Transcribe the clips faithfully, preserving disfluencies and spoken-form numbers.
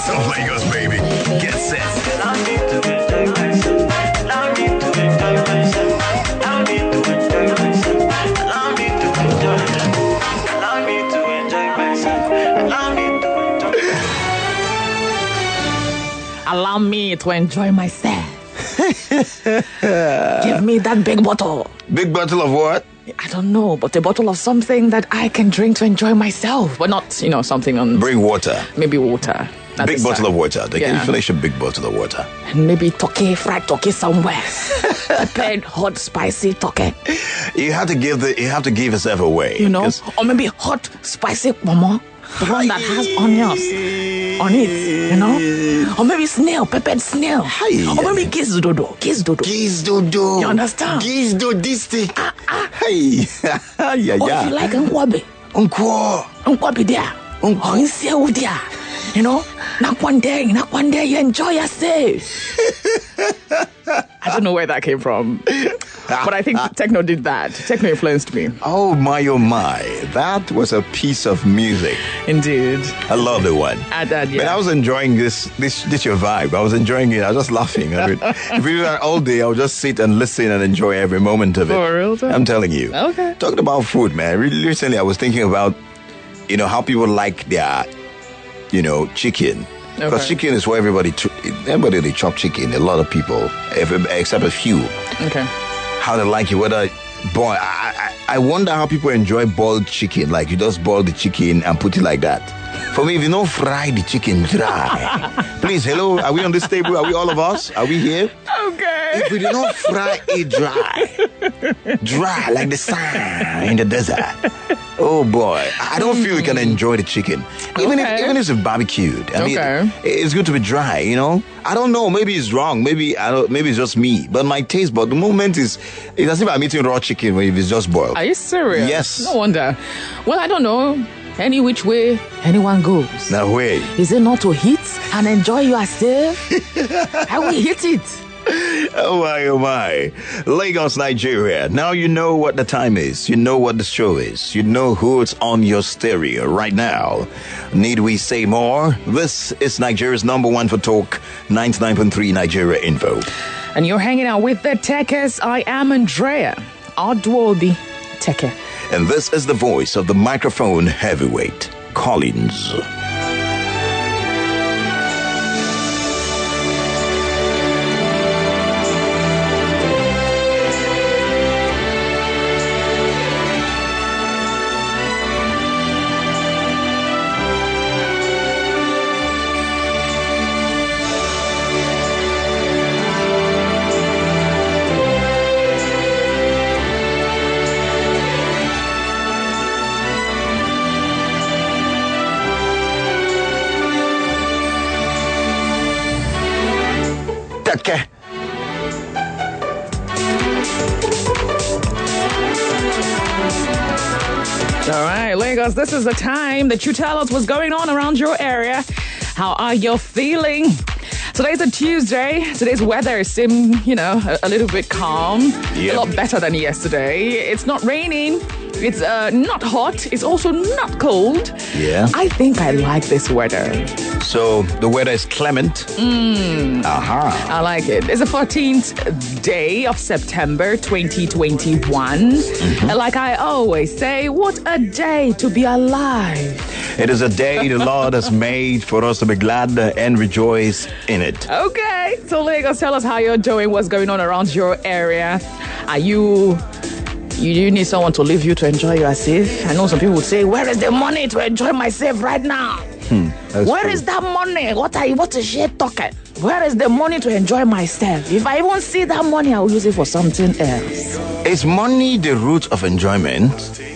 best of Lagos, baby. Get set. Allow me to enjoy myself. Allow me to enjoy myself. Allow me to enjoy myself. Allow me to enjoy myself. Allow me to enjoy myself. Allow me to enjoy myself. Allow me to enjoy myself. Give me that big bottle. Big bottle of what? I don't know, but a bottle of something that I can drink to enjoy myself, but not, you know, something on. Bring water. Maybe water. At Big this bottle time. of water. They Yeah. can finish a big bottle of water. And maybe turkey, fried turkey somewhere. Prepared hot, spicy turkey. You have to give the. You have to give yourself away. You know, 'Cause- or maybe hot, spicy mama, the one that has onions on it, you know, or maybe snail, peppered snail, Hi. or maybe kiss dodo, kiss dodo. Giz dodo. You understand? Giz dodistic. Hey. Yeah, Or if yeah. you like nkwabi, Unko. nkwabi there, or insewu there, you know, nakwande, nakwande, you enjoy yourself. I don't know where that came from, but I think techno did that. Techno influenced me, Oh my, oh my. That was a piece of music. indeed. I love the one. I did, But yeah. I was enjoying this, this, this your vibe. I was enjoying it. I was just laughing. I mean, if we do that all day, I would just sit and listen and enjoy every moment of it. For real, sir? I'm telling you. Okay. Talking about food, man. Really, recently, I was thinking about, you know, how people like their, you know, chicken. Because Okay. chicken is where everybody, ch- everybody they chop chicken. A lot of people, every, except a few. Okay. How they like it, whether boy, I, I I wonder how people enjoy boiled chicken. Like you just boil the chicken and put it like that. For me, if you don't fry the chicken dry, please, hello, are we on this table? Are we all of us? Are we here? Okay. If we do not fry it dry, dry like the sand in the desert. Oh boy, I don't feel we can enjoy the chicken, even Okay. if even if it's barbecued. I mean, Okay. it's good to be dry, you know. I don't know, maybe it's wrong, maybe I don't, maybe it's just me, but my taste. But the moment is, it's as if I'm eating raw chicken when if it's just boiled. Are you serious? Yes. No wonder. Well, I don't know. Any which way anyone goes. No way. Is it not to hit and enjoy yourself? I will hit it. Oh my, oh my. Lagos, Nigeria. Now you know what the time is. You know what the show is. You know who's on your stereo right now. Need we say more? This is Nigeria's number one for talk, ninety-nine point three Nigeria Info. And you're hanging out with the Techers. I am Andrea Adwobi Techer. And this is the voice of the microphone heavyweight, Collins. Teke. All right, Lagos, this is the time that you tell us what's going on around your area. How are you feeling? Today's a Tuesday. Today's weather seems, you know, a, a little bit calm. Yep. A lot better than yesterday. It's not raining. It's uh, not hot. It's also not cold. Yeah. I think I like this weather. So the weather is clement. Mm. Aha. I like it. It's the fourteenth day of September twenty twenty-one. Mm-hmm. And like I always say, what a day to be alive. It is a day the Lord has made for us to be glad and rejoice in it. Okay, so Lagos, tell us how you're doing, what's going on around your area. Are you, you, you need someone to leave you to enjoy yourself? I know some people would say, where is the money to enjoy myself right now? That's Where true. is that money? What are you, what is she talking? Where is the money to enjoy myself? If I even see that money, I will use it for something else. Is money the root of enjoyment?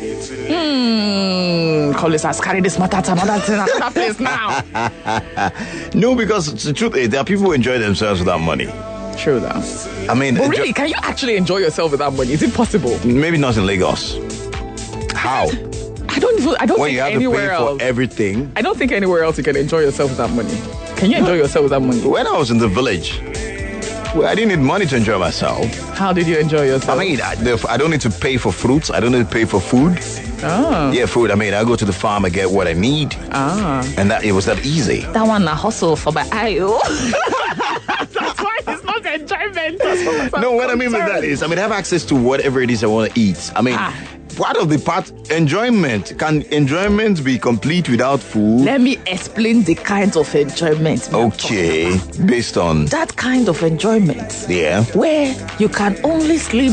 Hmm, Collins has carried this matter to another, to another place now. No, because the truth is, there are people who enjoy themselves without money. True though. I mean, But enjo- really, can you actually enjoy yourself without money? Is it possible? maybe not in Lagos. How? I don't even, I don't When think you have to anywhere pay else. for everything. I don't think anywhere else you can enjoy yourself without money. Can you enjoy yourself without money? When I was in the village, Well, I didn't need money to enjoy myself. How did you enjoy yourself? I mean, I, the, I don't need to pay for fruits. I don't need to pay for food. Oh. Yeah, food. I mean, I go to the farm and get what I need. Ah. And that it was that easy. That one, a hustle for my eye. That's why it's not enjoyment. That's what No, what I mean by that is, I mean, I have access to whatever it is I want to eat. I mean, Ah. part of the part, enjoyment. Can enjoyment be complete without food? Let me explain the kinds of enjoyment. we are talking Okay, about. based on, That kind of enjoyment yeah. where you can only sleep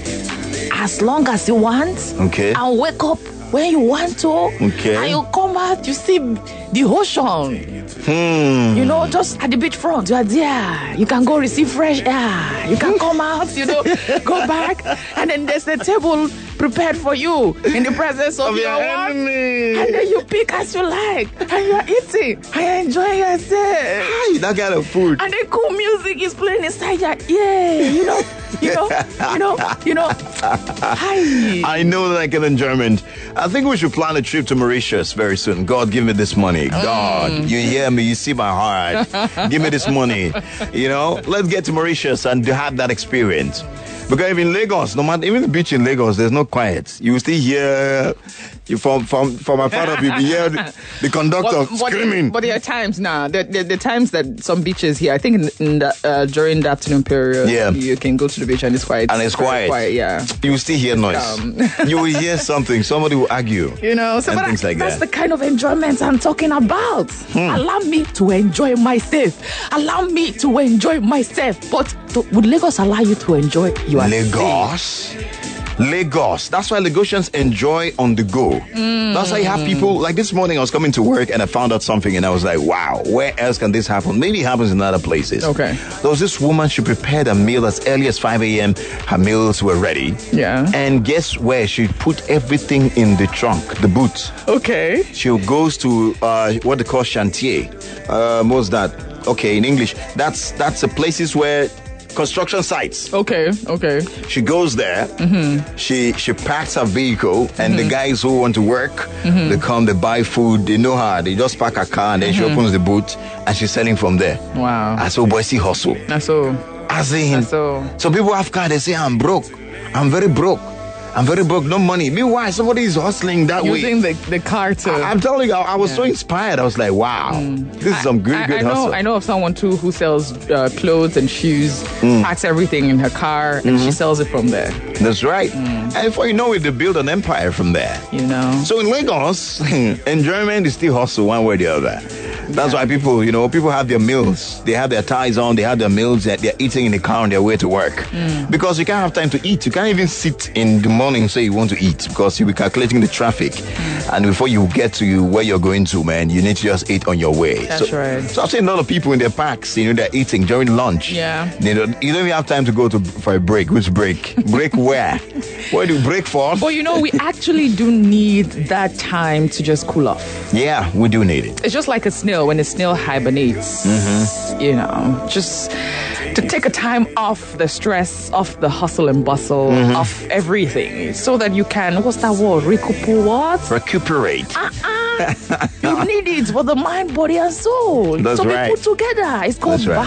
as long as you want. Okay. And wake up when you want to. Okay. And you come out, you see the ocean. Hmm. You know, just at the beachfront, you are there. You can go receive fresh air. You can come out, you know, go back. And then there's a table prepared for you in the presence of, Of your your wife. enemy. And then you pick as you like. And you're eating. And you're enjoying yourself. Hey, that kind of food. And then cool music is playing inside your ear. You know, you know, you know, you know. Hi. I know that I can enjoyment. I think we should plan a trip to Mauritius very soon. God, give me this money. God, you hear me? You see my heart. Give me this money. You know, let's get to Mauritius and to have that experience. Because if in Lagos, no matter, even the beach in Lagos, there's no quiet. You will still hear, you from from from my part of you, you hear the, the conductor But, but, screaming. but there are times now. There, there, there are times that some beaches here. I think in, in the, uh, during the afternoon period, Yeah. you can go to the beach and it's quiet. And it's very quiet. Yeah. You will still hear noise. Um. You will hear something. Somebody will argue. You know, so And but things I- like that's that. the kind of enjoyment I'm talking about. Allow me to enjoy myself. Allow me to enjoy myself. But to, would Lagos allow you to enjoy yourself? Lagos. Lagos. That's why Lagosians enjoy on the go. That's why you have people, like this morning I was coming to work and I found out something and I was like, wow, where else can this happen? Maybe it happens in other places. Okay. There was this woman, she prepared a meal as early as five a.m. Her meals were ready. Yeah. And guess where? She put everything in the trunk, the boot. Okay. She goes to uh, what they call chantier. Uh, what's that? Okay, in English, that's that's the places where construction sites. Okay. Okay. She goes there. She she packs her vehicle, and the guys who want to work, they come, they buy food. They know her. They just park her car, and then she opens the boot, and she's selling from there. Wow. I saw boy see hustle. That's so. As in, So- so people have car. They say I'm broke. I'm very broke. I'm very broke. No money. Meanwhile, somebody is hustling that way. Using the, the car to. I'm telling you, I, I was so Yeah. inspired. I was like, wow, this is some good, I, good I know, hustle. I know of someone too who sells uh, clothes and shoes, packs everything in her car, and she sells it from there. That's right. And before you know it, they build an empire from there. You know. So in Lagos, enjoyment is still hustle one way or the other. That's why people, you know, people have their meals. They have their ties on, they have their meals that they're eating in the car on their way to work. Because you can't have time to eat. You can't even sit in the morning and say you want to eat because you'll be calculating the traffic. And before you get to where you're going to, man, you need to just eat on your way. That's so, right. So I've seen a lot of people in their packs, you know, they're eating during lunch. Yeah. They don't, you don't even have time to go to for a break. Which break? Break where? Where do you break for? But you know, we actually do need that time to just cool off. Yeah, we do need it. It's just like a snail when a snail hibernates. You know, just to take a time off the stress, off the hustle and bustle, off everything, so that you can, what's that word? Recuperate what? Recuperate. Uh-uh. You need it for the mind, body, and soul. That's to right. be put together. It's called That's right.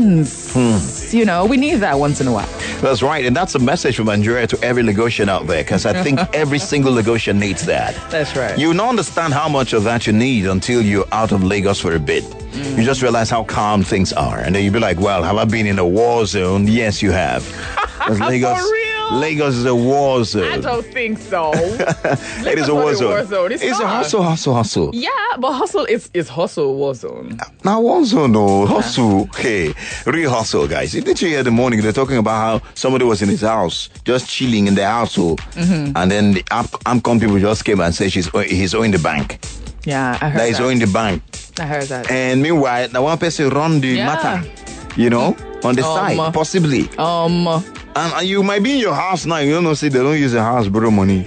balance. You know, we need that once in a while. That's right. And that's a message from Nigeria to every Lagosian out there, because I think every single Lagosian needs that. That's right. You don't understand how much of that you need until you're out of Lagos for a bit. You just realize how calm things are. And then you'll be like, well, have I been in a war zone? Yes, you have. 'Cause Lagos, For real? Lagos is a war I zone. don't think so. It is a war not zone. war zone. It's It's a not. hustle, hustle, hustle. Yeah, but hustle is is hustle war zone. Now, war zone, no. Hustle. Hey, real hustle, guys. Didn't you hear the morning? They're talking about how somebody was in his house, just chilling in their household. And then the Am- Amcon people just came and said she's, he's owing the bank. Yeah, I heard That he's that. owing the bank. I heard that. And meanwhile, the one person run the Yeah. matter, you know, on the Um, side, possibly. Um, And, and you might be in your house now. You don't know, see, they don't use the house, borrow money.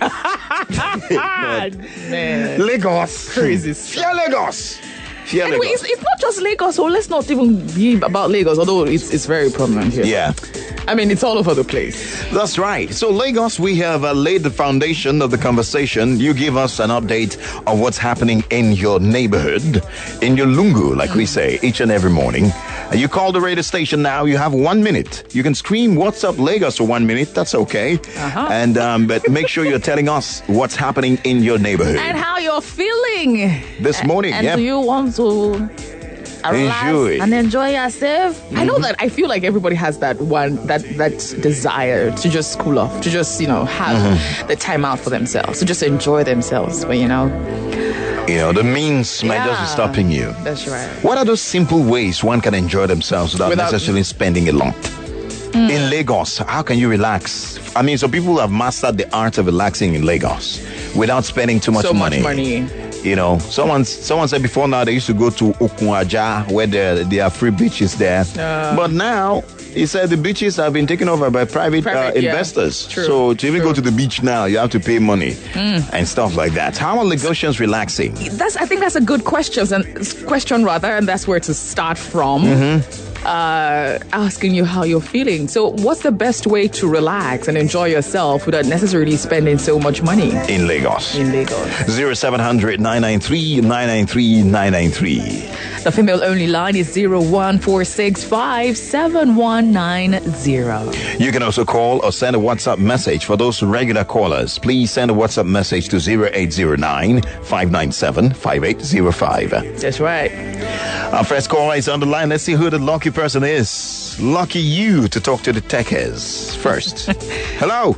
man. Lagos. Crazy stuff. Fear Lagos. Fear Anyway, Lagos. it's, it's not just Lagos, so let's not even be about Lagos, although it's it's very prominent here. Yeah. I mean, it's all over the place. That's right. So, Lagos, we have uh, laid the foundation of the conversation. You give us an update of what's happening in your neighborhood, in your lungu, like we say, each and every morning. Uh, you call the radio station now. You have one minute. You can scream "What's up, Lagos" for one minute. That's okay. Uh-huh. And um, but make sure you're telling us what's happening in your neighborhood and how you're feeling this morning. And yep. do you want to enjoy and enjoy yourself? Mm-hmm. I know that I feel like everybody has that one that that desire to just cool off, to just, you know, have mm-hmm. the time out for themselves, to just enjoy themselves. But you know, you know, the means might yeah, just be stopping you. That's right. What are those simple ways one can enjoy themselves without, without necessarily spending a lot? Mm. In Lagos, how can you relax? I mean, so people have mastered the art of relaxing in Lagos without spending too much so money. much money. You know, someone someone said before now they used to go to Okunwaja where there, there are free beaches there. Uh, but now, he said the beaches have been taken over by private, private uh, investors. Yeah. True, so to even true. go to the beach now, you have to pay money mm. and stuff like that. How are Lagosians relaxing? That's I think that's a good question, and question rather, and that's where to start from. Mm-hmm. Uh, asking you how you're feeling. So what's the best way to relax and enjoy yourself without necessarily spending so much money? In Lagos. In Lagos. zero seven hundred nine nine three nine nine three nine nine three. The female only line is zero one four six five seven one nine zero. You can also call or send a WhatsApp message. For those regular callers, please send a WhatsApp message to zero eight zero nine five nine seven five eight zero five. That's right. Our first caller is on the line. Let's see who the lucky person is. Lucky you to talk to the techies first. Hello.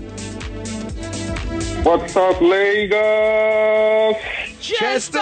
What's up, Lagos? Chester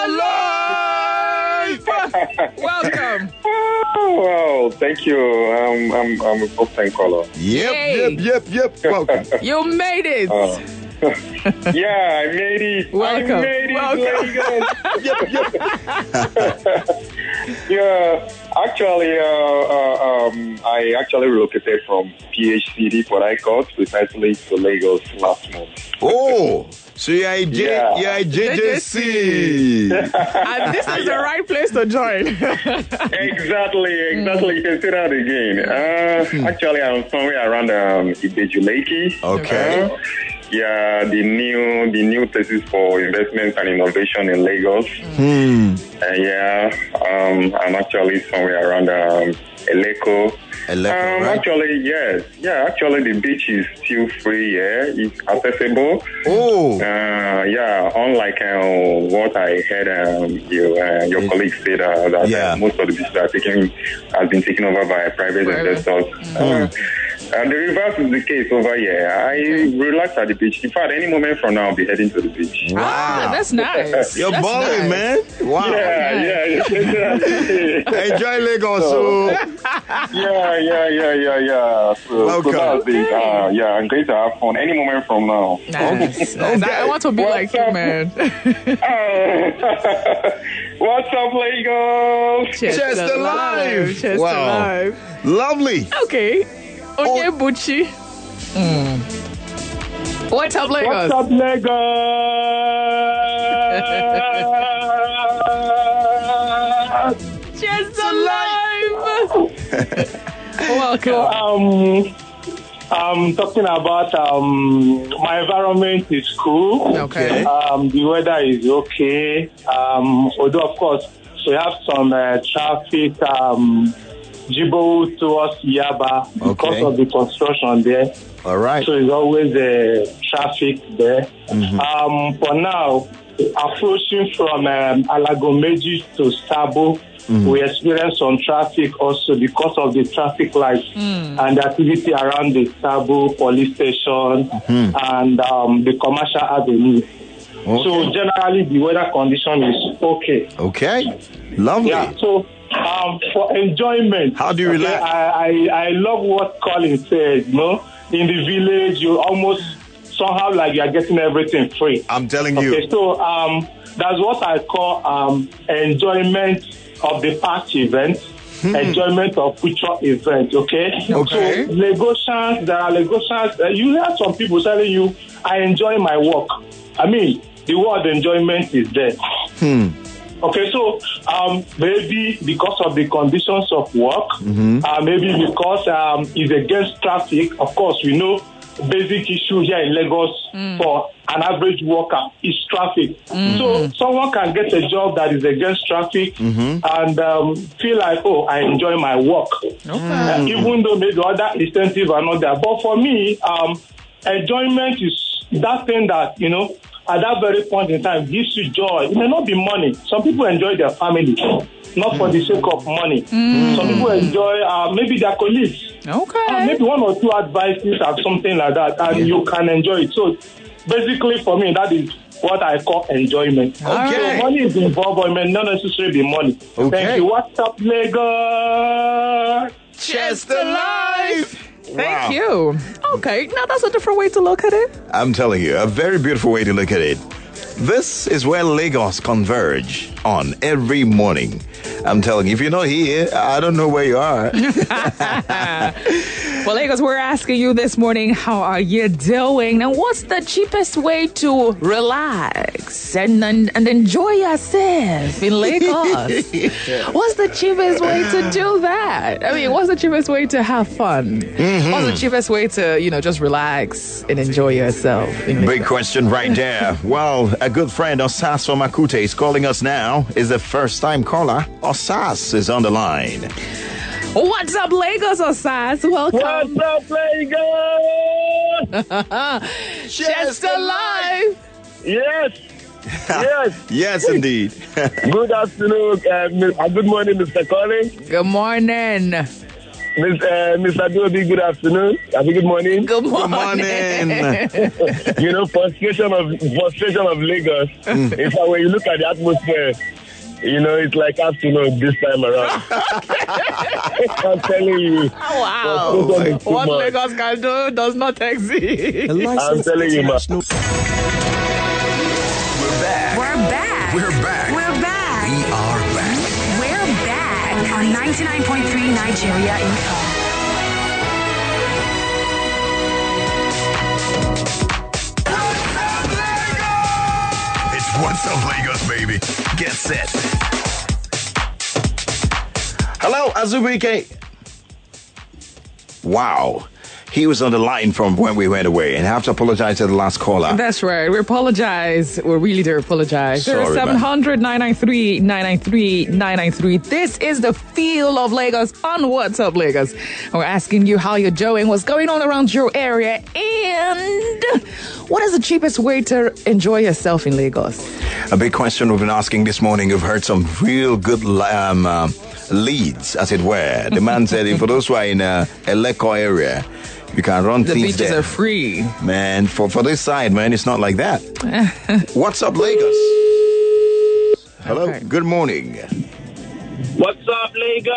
Live! Welcome. Oh, well, thank you. Um, I'm, I'm a first-time caller. Yep, Yay. yep, yep, yep. Welcome. You made it. Uh, yeah, I made it. Welcome. I made it, Welcome. Lagos. Yep, yep. Yeah, actually, uh, uh, um, I actually relocated from P H C D, Port Harcourt, precisely to Lagos last month. Oh, so you're a, J- yeah. you're a J J C. And this is the right place to join. Exactly, exactly. You can say that again. Uh, actually, I'm somewhere around um, Ibeju Lake. Okay. Uh, Yeah, the new the new places for investment and innovation in Lagos. Hmm. Uh, yeah, um, I'm actually somewhere around um, Eleko. Eleko, um, right? Actually, yes. Yeah, actually the beach is still free. Yeah, it's accessible. Oh. Uh, yeah, unlike uh, what I heard um, you, uh, your it, colleagues said uh, that yeah. uh, most of the beaches are taken has been taken over by private, private. investors. Mm. Uh, And the reverse is the case over here. I relax at the beach. In fact, any moment from now, I'll be heading to the beach. Wow. Ah, that's nice. You're that's balling, nice. man. Wow. Yeah, yeah. Enjoy Lagos. So. Yeah, yeah, yeah, yeah, yeah. So, Welcome. so that's it. Uh, yeah, I'm going to have fun any moment from now. Nice. nice. I want to be What's like you, up? man. uh, what's up, Lagos? Chester, Chester Live. Chester Wow. Live. Lovely. Okay. Onyebuchi. Mm. What's up, Lagos? What's up, Lagos? Chester Live. Welcome. Um, I'm talking about um, my environment is cool. Okay. Um, the weather is okay. Um, although, of course, we have some uh, traffic. Um, Jibo towards Yaba because Okay. of the construction there. All right. So there's always uh, traffic there. Mm-hmm. Um, for now, approaching from um, Alagomeji to Sabo, mm-hmm. we experience some traffic also because of the traffic lights mm. and the activity around the Sabo police station mm-hmm. and um, the commercial avenue. Okay. So generally, the weather condition is okay. Okay. Lovely. Yeah. So. Um, for enjoyment. How do you okay, relax? I, I, I love what Colin said, you know. In the village, you almost somehow like you're getting everything free. I'm telling okay, you. Okay, so um, that's what I call um, enjoyment of the past event, hmm. enjoyment of future event, okay? Okay. So Lagosians, there are Lagosians, uh, you hear some people telling you, I enjoy my work. I mean, the word enjoyment is there. Hmm. Okay, so um, maybe because of the conditions of work, Mm-hmm. uh, maybe because um, it's against traffic. Of course, we know basic issue here in Lagos for an average worker is traffic. So someone can get a job that is against traffic Mm-hmm. and um, feel like, oh, I enjoy my work. Uh, even though maybe other incentives are not there. But for me, um, enjoyment is that thing that, you know, at that very point in time gives you joy. It may not be money. Some people enjoy their family, not for the sake of money. Some people enjoy uh, maybe their colleagues. Okay. Uh, maybe one or two advices or something like that, and you can enjoy it. So basically for me, that is what I call enjoyment. Okay. So money is involved, but it may not necessarily be money. Okay. Thank you. What's up, Lagos? Chester Life! Thank you. Okay, now that's a different way to look at it. I'm telling you, a very beautiful way to look at it. This is where Lagos converge on every morning. I'm telling you, if you're not here, I don't know where you are. Well, Lagos, we're asking you this morning, how are you doing? And what's the cheapest way to relax and and, and enjoy yourself in Lagos? What's the cheapest way to do that? I mean, what's the cheapest way to have fun? Mm-hmm. What's the cheapest way to, you know, just relax and enjoy yourself in Big Lagos? question right there. Well, a good friend, Osas from Akute, is calling us now. Is the first time caller. Osas is on the line. What's up, Lagos, Osas? Welcome. What's up, Lagos? Chester Live. Yes. Yes. Yes, indeed. Good afternoon. Uh, mi- uh, good morning, Mister Collins. Good morning. Miss, uh, Mister Adobe, good afternoon. I mean, good morning. Good Good morning. morning. You know, frustration of frustration of Lagos. In fact, when you look at the atmosphere, you know, it's like afternoon this time around. I'm telling you. Wow. frustration is too What much. Lagos can do does not exist. I'm telling you, man. We're back. We're back. We're back. We're back. We are back. We're back on ninety-nine point three Nigeria Info. It's What's Up Lagos, baby. Get set. Hello, Azubike. Wow. He was on the line from when we went away, and I have to apologize to the last caller. That's right. We apologize. We really do apologize. Sorry, man. seven hundred, nine nine three, nine nine three, nine nine three. This is the feel of Lagos on What's Up Lagos. We're asking you how you're doing, what's going on around your area, and what is the cheapest way to enjoy yourself in Lagos? A big question we've been asking this morning. We've heard some real good um, um, leads, as it were. The man said, for those who are in uh, Eleko area, you can run The things beaches there. are free. Man, for, for this side, man, it's not like that. What's up, Lagos? Hello, Okay. good morning. What's up, Lagos?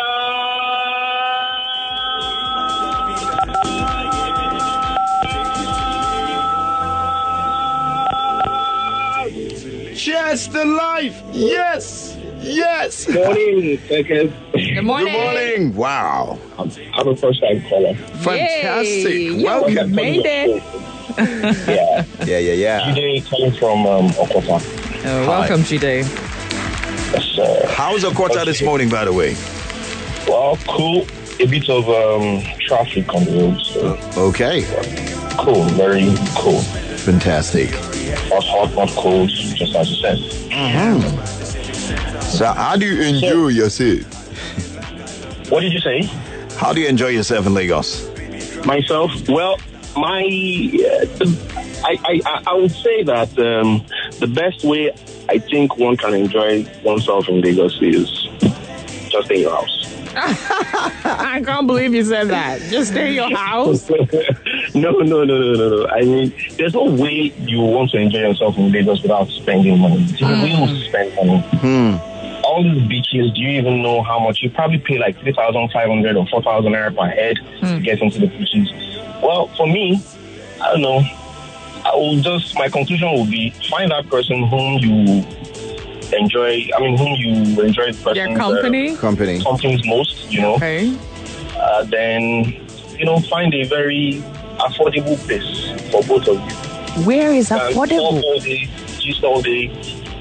Chester Life! Yes! Yes! Morning, second. Good morning. Good morning! Wow. I'm a first time caller. Fantastic. Yay. You Welcome. made it. Yeah. Yeah, yeah, yeah. Today, calling from um, Okota. Uh, welcome, G-Day. Yes, sir. How's Okota this morning, by the way? Well, cool. A bit of um, traffic on the road, so Okay. cool. Very cool. Fantastic. Not hot, not cold, just as you said. So, how do you enjoy yourself? What did you say? How do you enjoy yourself in Lagos? Myself? Well, my, uh, I, I, I would say that um, the best way I think one can enjoy oneself in Lagos is just in your house. I can't believe you said that. Just stay in your house. no, no, no, no, no, no. I mean, there's no way you want to enjoy yourself in Lagos without spending money. You will spend money. All these beaches, do you even know how much? You probably pay like three thousand five hundred or four thousand naira per head to get into the beaches. Well, for me, I don't know. I will just, my conclusion will be find that person whom you enjoy, I mean, whom you enjoy the person's, Your company. Company. Uh, companies most, you know. Okay. Uh, then, you know, find a very affordable place for both of you. Where is And talk affordable? all day, just all day,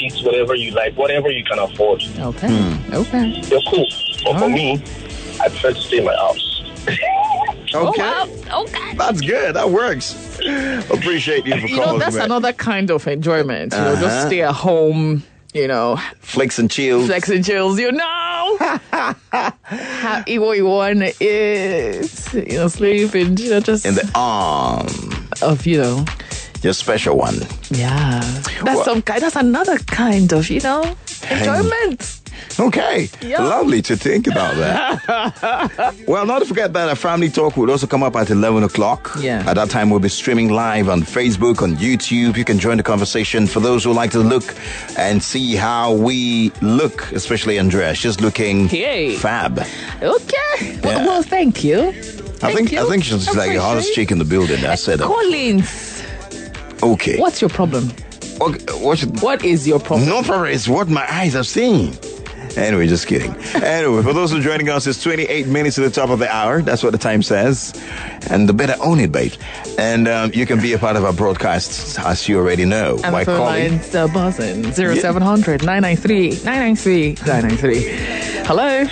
eat whatever you like, whatever you can afford. Okay. Okay. You're cool. But for Alright. me, I prefer to stay in my house. Okay. Oh, wow. Okay. That's good. That works. Appreciate you for You know, calling. that's man. another kind of enjoyment. You know, Uh-huh. just stay at home, you know, Flicks and chills. flex and chills, you know. Have, eat what you want to eat, you know, sleep and, you know, just In the arm. of, you know. Your special one. Yeah. That's Well- some kind, that's another kind of, you know, enjoyment. Okay. Yeah. Lovely to think about that. Well, not to forget that a family talk will also come up at eleven o'clock. Yeah. At that time, we'll be streaming live on Facebook, on YouTube. You can join the conversation. For those who like to look and see how we look, especially Andrea, she's looking Hey. fab. Okay. Well, Yeah. well, thank you. I Thank think you. I think she's like the hottest Appreciate- chick in the building. I said it. Collins, Okay. what's your problem? Okay, what should- What is your problem? No problem. It's what my eyes have seen. Anyway, just kidding. Anyway, for those who are joining us, it's twenty-eight minutes to the top of the hour. That's what the time says. And the better own it, babe. And um, you can be a part of our broadcast, as you already know, And by the phone calling. lines are buzzing. zero seven hundred, nine nine three, nine nine three, nine nine three. Hello?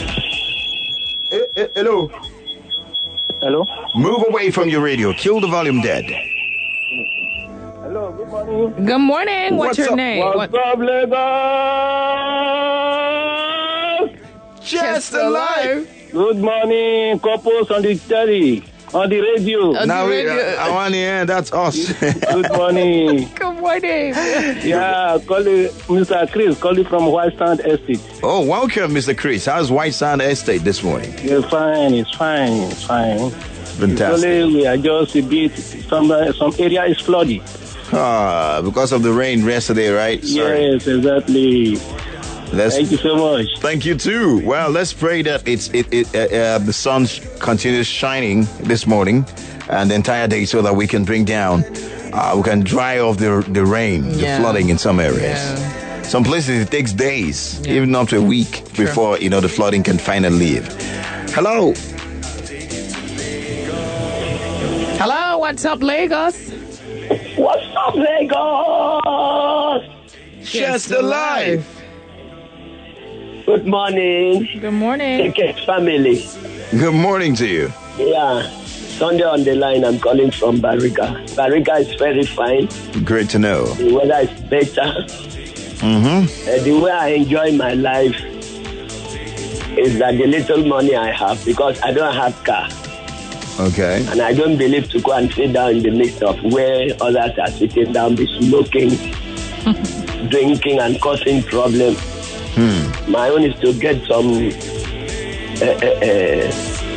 Hello. Hello? Move away from your radio. Kill the volume dead. Hello, good morning. Good morning. What's, What's your up? name? What's What- up, Lagos? Just alive. Good morning, couples on the telly, on the radio. On Now the we, uh, radio. I want to hear that's us. Good morning. Good morning. Yeah, calling Mister Chris, calling from White Sand Estate. Oh, welcome, Mister Chris. How's White Sand Estate this morning? It's fine, it's fine, it's fine. Fantastic. Only we are just a bit, some, uh, some area is flooded. Ah, because of the rain yesterday, right? Sorry. Yes, exactly. Let's Thank you so much. Thank you too. Well, let's pray that it's it, it uh, uh, the sun sh- continues shining this morning and the entire day, so that we can bring down, uh, we can dry off the the rain, Yeah. the flooding in some areas. Yeah. Some places it takes days, Yeah. even up to a week before you know the flooding can finally leave. Hello. Hello, what's up, Lagos? What's up, Lagos? Just alive. Good morning, Good morning. Ticket family. Good morning to you. Yeah, Sunday on the line. I'm calling from Bariga. Bariga is very fine. Great to know. The weather is better. Mm-hmm. Uh, the way I enjoy my life is that the little money I have, because I don't have car, Okay. and I don't believe to go and sit down in the midst of where others are sitting down, be smoking, drinking, and causing problems. Hmm. My own is to get some uh, uh, uh,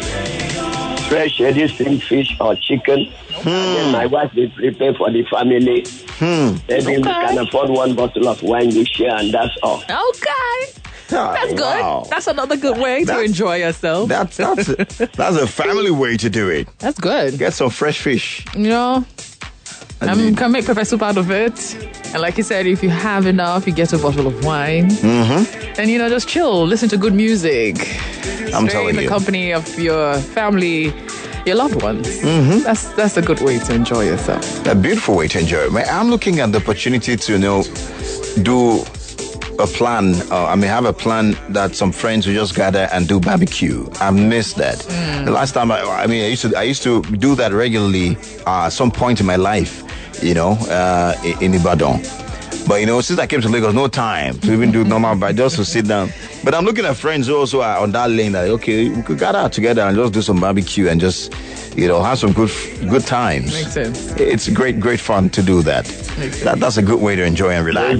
fresh edition fish or chicken. And then my wife will prepare for the family. Hmm. Maybe we can afford one bottle of wine we share, and that's all. Okay. That's good. Wow. That's another good way to That's- enjoy yourself. That's that's a, that's a family way to do it. That's good. Get some fresh fish. You know, I mean, can make pepper soup out of it. And like you said, if you have enough, you get a bottle of wine. Mm-hmm. And, you know, just chill, listen to good music. I'm Stay telling in the you. company of your family, your loved ones. Mm-hmm. That's that's a good way to enjoy yourself. A beautiful way to enjoy it. Man, I'm looking at the opportunity to, you know, do a plan. Uh, I mean, have a plan that some friends will just gather and do barbecue. I missed that. The last time, I, I mean, I used to, I used to do that regularly uh, at some point in my life, you know, uh, in, in Ibadan. But, you know, since I came to Lagos, no time to even do normal, but just to sit down. But I'm looking at friends who also are on that lane that, okay, we could gather together and just do some barbecue and just, you know, have some good good times. Makes sense. It's great, great fun to do that. that that's a good way to enjoy and relax.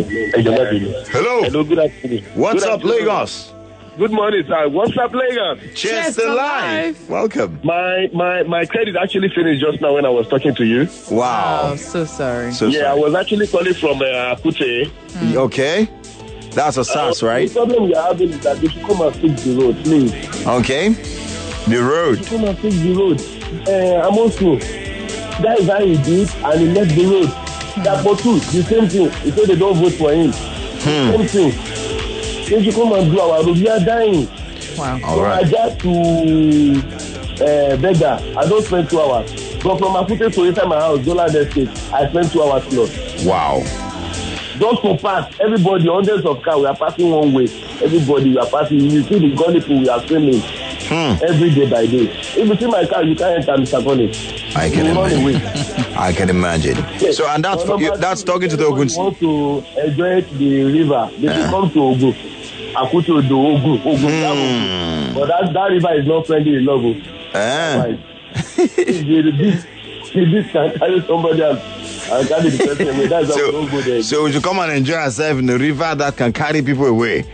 Hello. Hello, good afternoon. What's Good up, afternoon. Lagos? Good morning, sir. What's up, Lagos? Chest Chest alive. alive. Welcome. My my my credit actually finished just now when I was talking to you. Oh, Wow. so sorry. So Yeah, I sorry. was actually calling from uh, Akute. Okay. That's a SARS, The right? problem we are having is that they should come and fix the road, please. Okay. The road. Come and fix the road. Uh, I'm also. That is how he did, and he left the road. That Botu, the same thing. He said they don't vote for him. Same thing. They should come and do our road. We are dying. Wow. All From right. Aja to uh, Bega, I don't spend two hours. But from Akute to inside my house, Zola Estate, I spend two hours plus. Wow. just for pass, everybody, hundreds of cars, we are passing one way. Everybody, we are passing. You see the gully people, we are swimming Hmm. every day by day. If you see my car, you can't enter Mister Collins. I can You run imagine. away. I can imagine. So, and that's So, you, that's talking to the everybody Ogun. want to enjoy the river. They should come to Ogun. Akuto Odo, Ogun, Ogun. Hmm. But that, that river is not friendly in love. Ah. Right. If the- this, if this can carry somebody else, and carry the person away. That's why we don't go So, there. so we should come and enjoy ourselves in the river that can carry people away.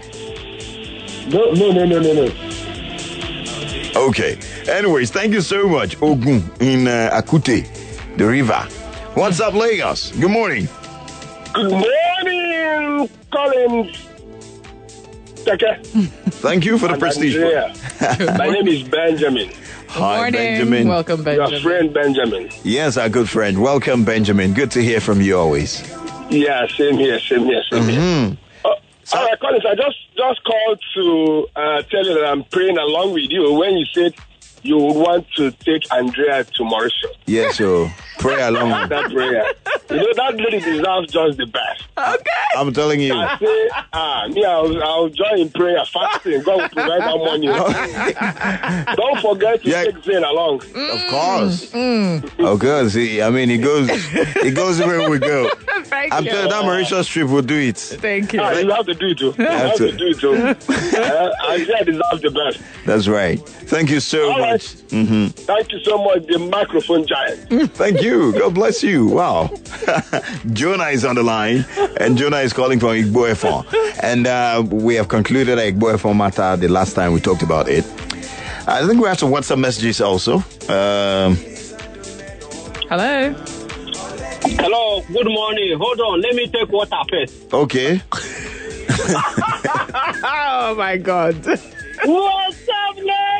No, no, no, no, no, no. Okay. Anyways, thank you so much, Ogun in uh, Akute, the river. What's up, Lagos? Good morning. Good morning, Collins. Take Thank you for the prestige. My name is Benjamin. Hi, Morning. Benjamin. Welcome, Your Benjamin. friend Benjamin. Yes, our good friend. Welcome, Benjamin. Good to hear from you always. Yeah, same here, same here, same here. Hmm. Uh, all right, Collins, I just just called to uh, tell you that I'm praying along with you when you said you would want to take Andrea to Mauritius. Yes, so pray along. with- That prayer. You know, that lady deserves just the best. I'm telling you. I say, ah, me, I'll, I'll join in prayer, fasting. God will provide that money. Don't forget to Yeah. take Zen along. Of course. Of course. He, I mean, he goes, he goes where we go. Thank I'm you. telling you, that Mauritius trip will do it. Thank you. Ah, you have to do it too. You have to. to do it too. uh, Andrea deserves the best. That's right. Thank you so All right. much. Hmm. Thank you so much, the microphone giant. Thank you. God bless you. Wow. Jonah is on the line, and Jonah is calling from Igbo F M. And uh, we have concluded our Igbo F M matter the last time we talked about it. I think we have some WhatsApp messages also. Um, Hello. Hello, good morning. Hold on, let me take water first. okay. Oh my God. What's up,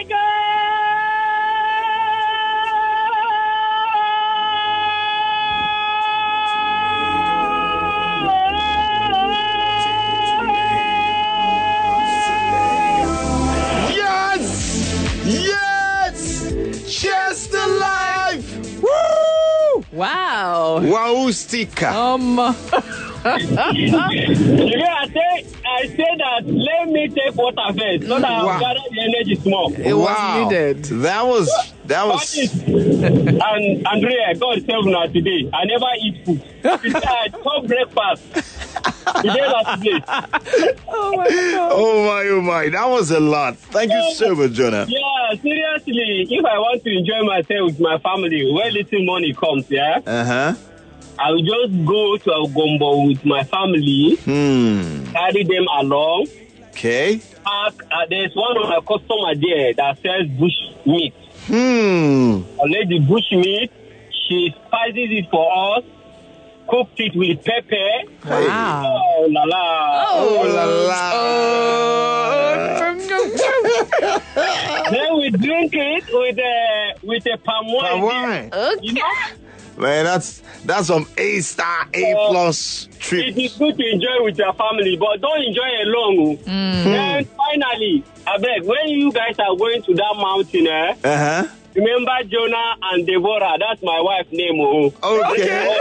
Yes! Yes! Just alive! Woo! Wow. Wow, sticker. Um. You know, I say, I say that let me take water first so that Wow. I'll gather the energy small. It was Wow. needed. That was, that was, And Andrea, God save me today. I never eat food. Today I took breakfast. Today was today. Oh my God. oh my, oh my. That was a lot. Thank you so much, Jonah. Yeah, seriously, if I want to enjoy myself with my family, when little money comes, yeah, Uh-huh. I will just go to a gumbo with my family, Hmm. carry them along. Okay. Park, uh, there's one of my customer there that sells bush meat. Hmm. A lady bush meat, she spices it for us, cooked it with pepper. Wow. Oh la la. Oh, la la. Then we drink it with a with a palm wine. Palm wine. You know, Man, that's that's some A star, A plus trip. it is good to enjoy with your family, but don't enjoy alone. Then finally, I beg, when you guys are going to that mountain, eh, Uh-huh. remember Jonah and Deborah. That's my wife's name. Oh. Okay.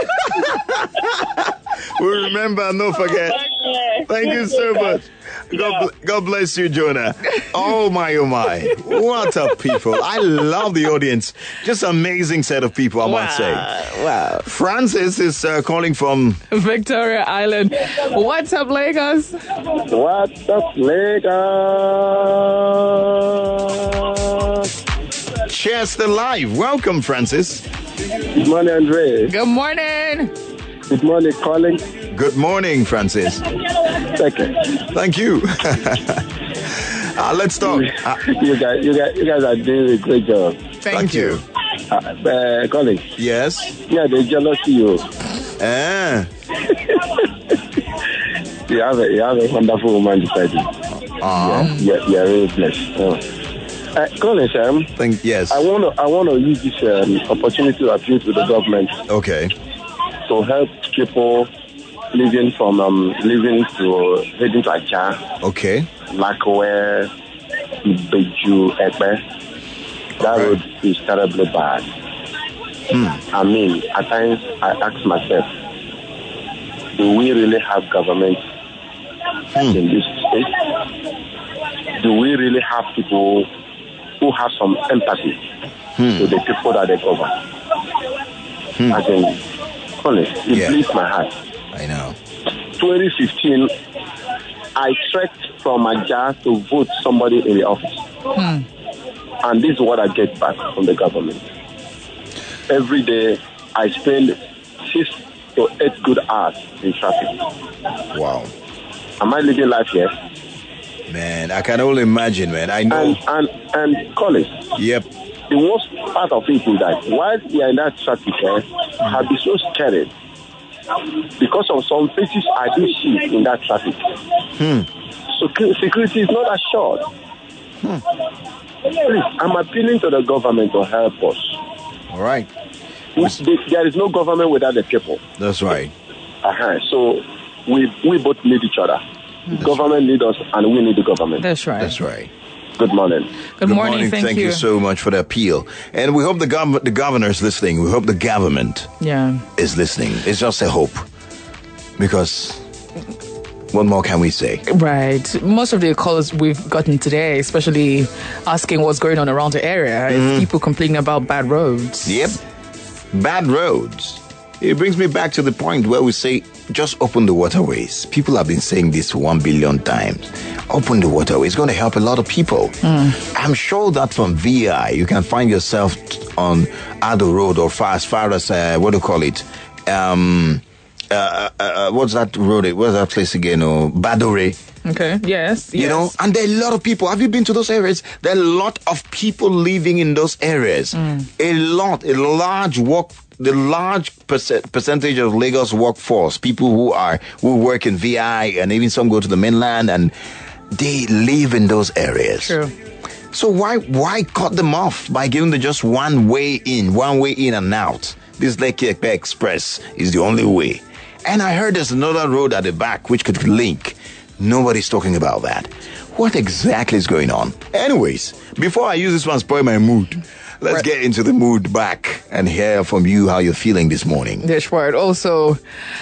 we remember, no forget. Thank you so much. God, bl- God bless you, Jonah. Oh my, oh my. What a people. I love the audience. Just amazing set of people, I must say. Wow. Francis is uh, calling from Victoria Island. What's up, Lagos? What's up, Lagos? Chester Live. Welcome, Francis. Good morning, Andre. Good morning. Good morning, Colin. Good morning, Francis. Second. Thank you. uh, let's talk. Uh, You guys, you guys, you guys are doing a great job. Thank, thank you. Uh, uh, Colin, Yes. yeah, they jealous of you. Ah. You have a, you have a wonderful woman beside you. Uh, Yeah, you're, you're really blessed. Oh. Uh, Colin, Sam, Thank. Yes. I want to, I want to use this um, opportunity to appeal to the government Okay. to help people living from um, living to heading to Aja, Okay. Lakowe, Ibeju, Epe. That Okay. road is terribly bad. I mean, at times I ask myself, do we really have government Hmm. in this state? Do we really have people who have some empathy Hmm. to the people that they govern? Hmm. As in, honest, it Yeah. bleeds my heart. I know. twenty fifteen, I trekked from Aja to vote somebody in the office. Hmm. And this is what I get back from the government. Every day, I spend six to eight good hours in traffic. Wow. Am I living life here? Man, I can only imagine, man. I know. And, and, and Collins, Yep. the worst part of it is that while we are in that traffic, eh, I've been so scared because of some faces I do see in that traffic. Hmm. So security is not assured. Hmm. Please, I'm appealing to the government to help us. All right. There is no government without the people. That's right. Uh-huh. So we we both need each other. The government needs us, and we need the government. That's right. That's right. Good morning. Good, morning. Thank, you. so much for the appeal. And we hope the, gov- the governor is listening. We hope the government Yeah. is listening. It's just a hope. Because what more can we say? Right. Most of the calls we've gotten today, especially asking what's going on around the area, Mhm. is people complaining about bad roads. Yep. Bad roads. It brings me back to the point where we say, just open the waterways. People have been saying this one billion times. Open the waterways. It's going to help a lot of people. I'm sure that from V I, you can find yourself on Ado Road or far as far as, uh, what do you call it? Um, uh, uh, uh, what's that road? What's that place again? Oh, Badore. Okay. Yes. You yes. know, and there are a lot of people. Have you been to those areas? There are a lot of people living in those areas. A lot, a large work, the large percent, percentage of Lagos workforce, people who are who work in V I, and even some go to the mainland, and they live in those areas. True. So why why cut them off by giving them just one way in, one way in and out? This Lekki Ekpe Express is the only way. And I heard there's another road at the back which could link. Nobody's talking about that. What exactly is going on? Anyways, before I use this one to spoil my mood, let's Right. get into the mood back and hear from you how you're feeling this morning. That's right. Also,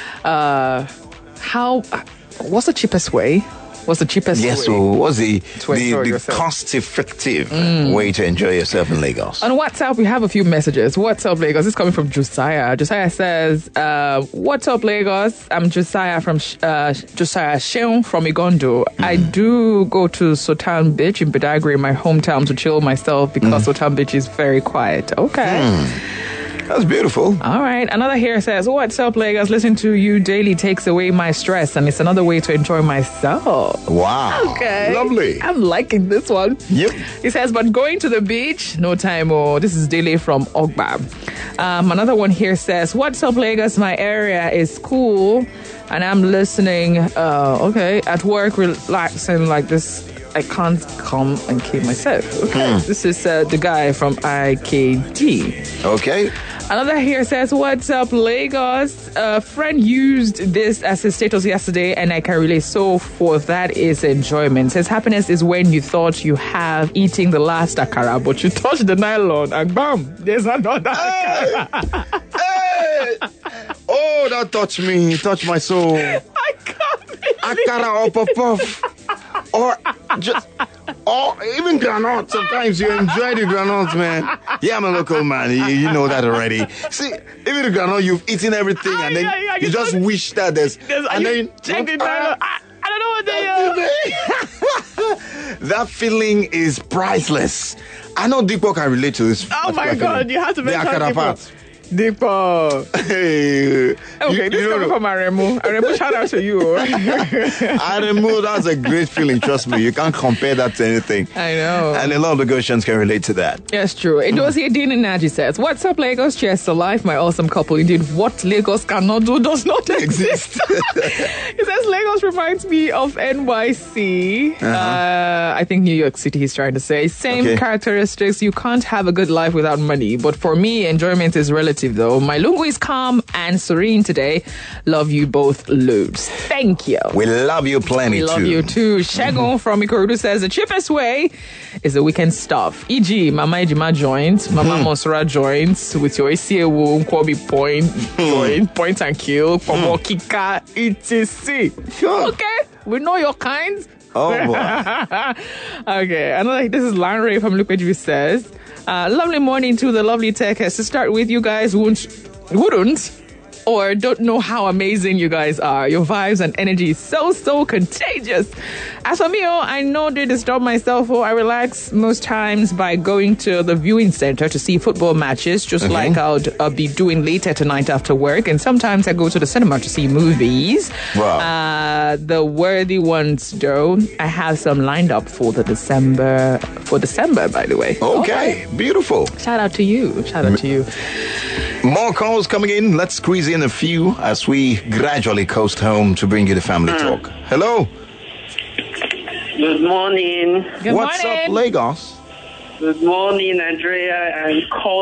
uh, how? What's the cheapest way? What's the cheapest Yes, way? so what's the, To the, enjoy the yourself. cost-effective Mm. way to enjoy yourself in Lagos? On WhatsApp, we have a few messages. What's up, Lagos? This is coming from Josiah. Josiah says, uh, what's up, Lagos? I'm Josiah from uh, Josiah Sheung from Igondo. I do go to Sultan Beach in Badagry, my hometown, to chill myself because Sultan Beach is very quiet. Okay. That's beautiful. All right. Another here says, what's up, Lagos? Listening to you daily takes away my stress, and it's another way to enjoy myself. Wow. Okay. Lovely. I'm liking this one. Yep. He says, but going to the beach, no time. Oh, this is Dele from Ogba. Um, another one here says, what's up, Lagos? My area is cool, and I'm listening. Uh, okay. At work, relaxing like this. I can't come and keep myself. Okay. Hmm. This is uh, the guy from I K G. Okay. Another here says, what's up, Lagos? A friend used this as his status yesterday, and I can relate. So for that is enjoyment. Says happiness is when you thought you have eating the last akara, but you touch the nylon and bam, there's another akara. Hey! Oh, that touched me. It touched my soul. I can't believe Akara or puff puff. Or just, or even granite. Sometimes you enjoy the granite, man. Yeah, I'm a local man. You, you know that already. See, even the granite, you've eaten everything, and then yeah, yeah, you you just don't- wish that there's. There's- and you then check the nylon. I, I don't know what they are. that feeling is priceless. I know Deepo can relate to this. Oh my particular God, feeling. you have to The mention akara Deepo. part. Deepo. Hey, Okay, you- this you is coming know- from Aremu. Aremu, shout out to you. Aremu, that's a great feeling. Trust me, you can't compare that to anything. I know. And a lot of Lagosians can relate to that. Yes, true. Edozie Dean Naji says, what's up, Lagos? Cheers to life, my awesome couple. Indeed, what Lagos cannot do does not exist. He says, Lagos reminds me of N Y C. Uh-huh. Uh, I think New York City, he's trying to say. Same Okay. characteristics. You can't have a good life without money. But for me, enjoyment is relative positive though. My lungu is calm and serene today. Love you both loads. Thank you. We love you plenty We love too. you too. Shegon from Ikorodu says the cheapest way is the weekend stuff. for example, Mama Ejima joint, Mama Hmm. Monsura joints with your A C A Wu, Kwabi point, joint, point and kill, Pomo Kika, et cetera. Sure. Okay, we know your kinds. Oh, boy. Okay, another. This is Lanre from Lukwejvi says, uh, lovely morning to the lovely techers. To start with, you guys won't, wouldn't or don't know how amazing you guys are. Your vibes and energy is so, so contagious. As for me, oh, I know they disturb myself. Oh, I relax most times by going to the viewing center to see football matches, just Okay. like I'll uh, be doing later tonight after work. And sometimes I go to the cinema to see movies. Wow. Uh, the worthy ones, though, I have some lined up for the December, for December, by the way. Okay, beautiful. Shout out to you. Shout out to you. More calls coming in. Let's squeeze in a few as we gradually coast home to bring you the family talk. Hello. Good morning. Good What's morning. up, Lagos? Good morning, Andrea and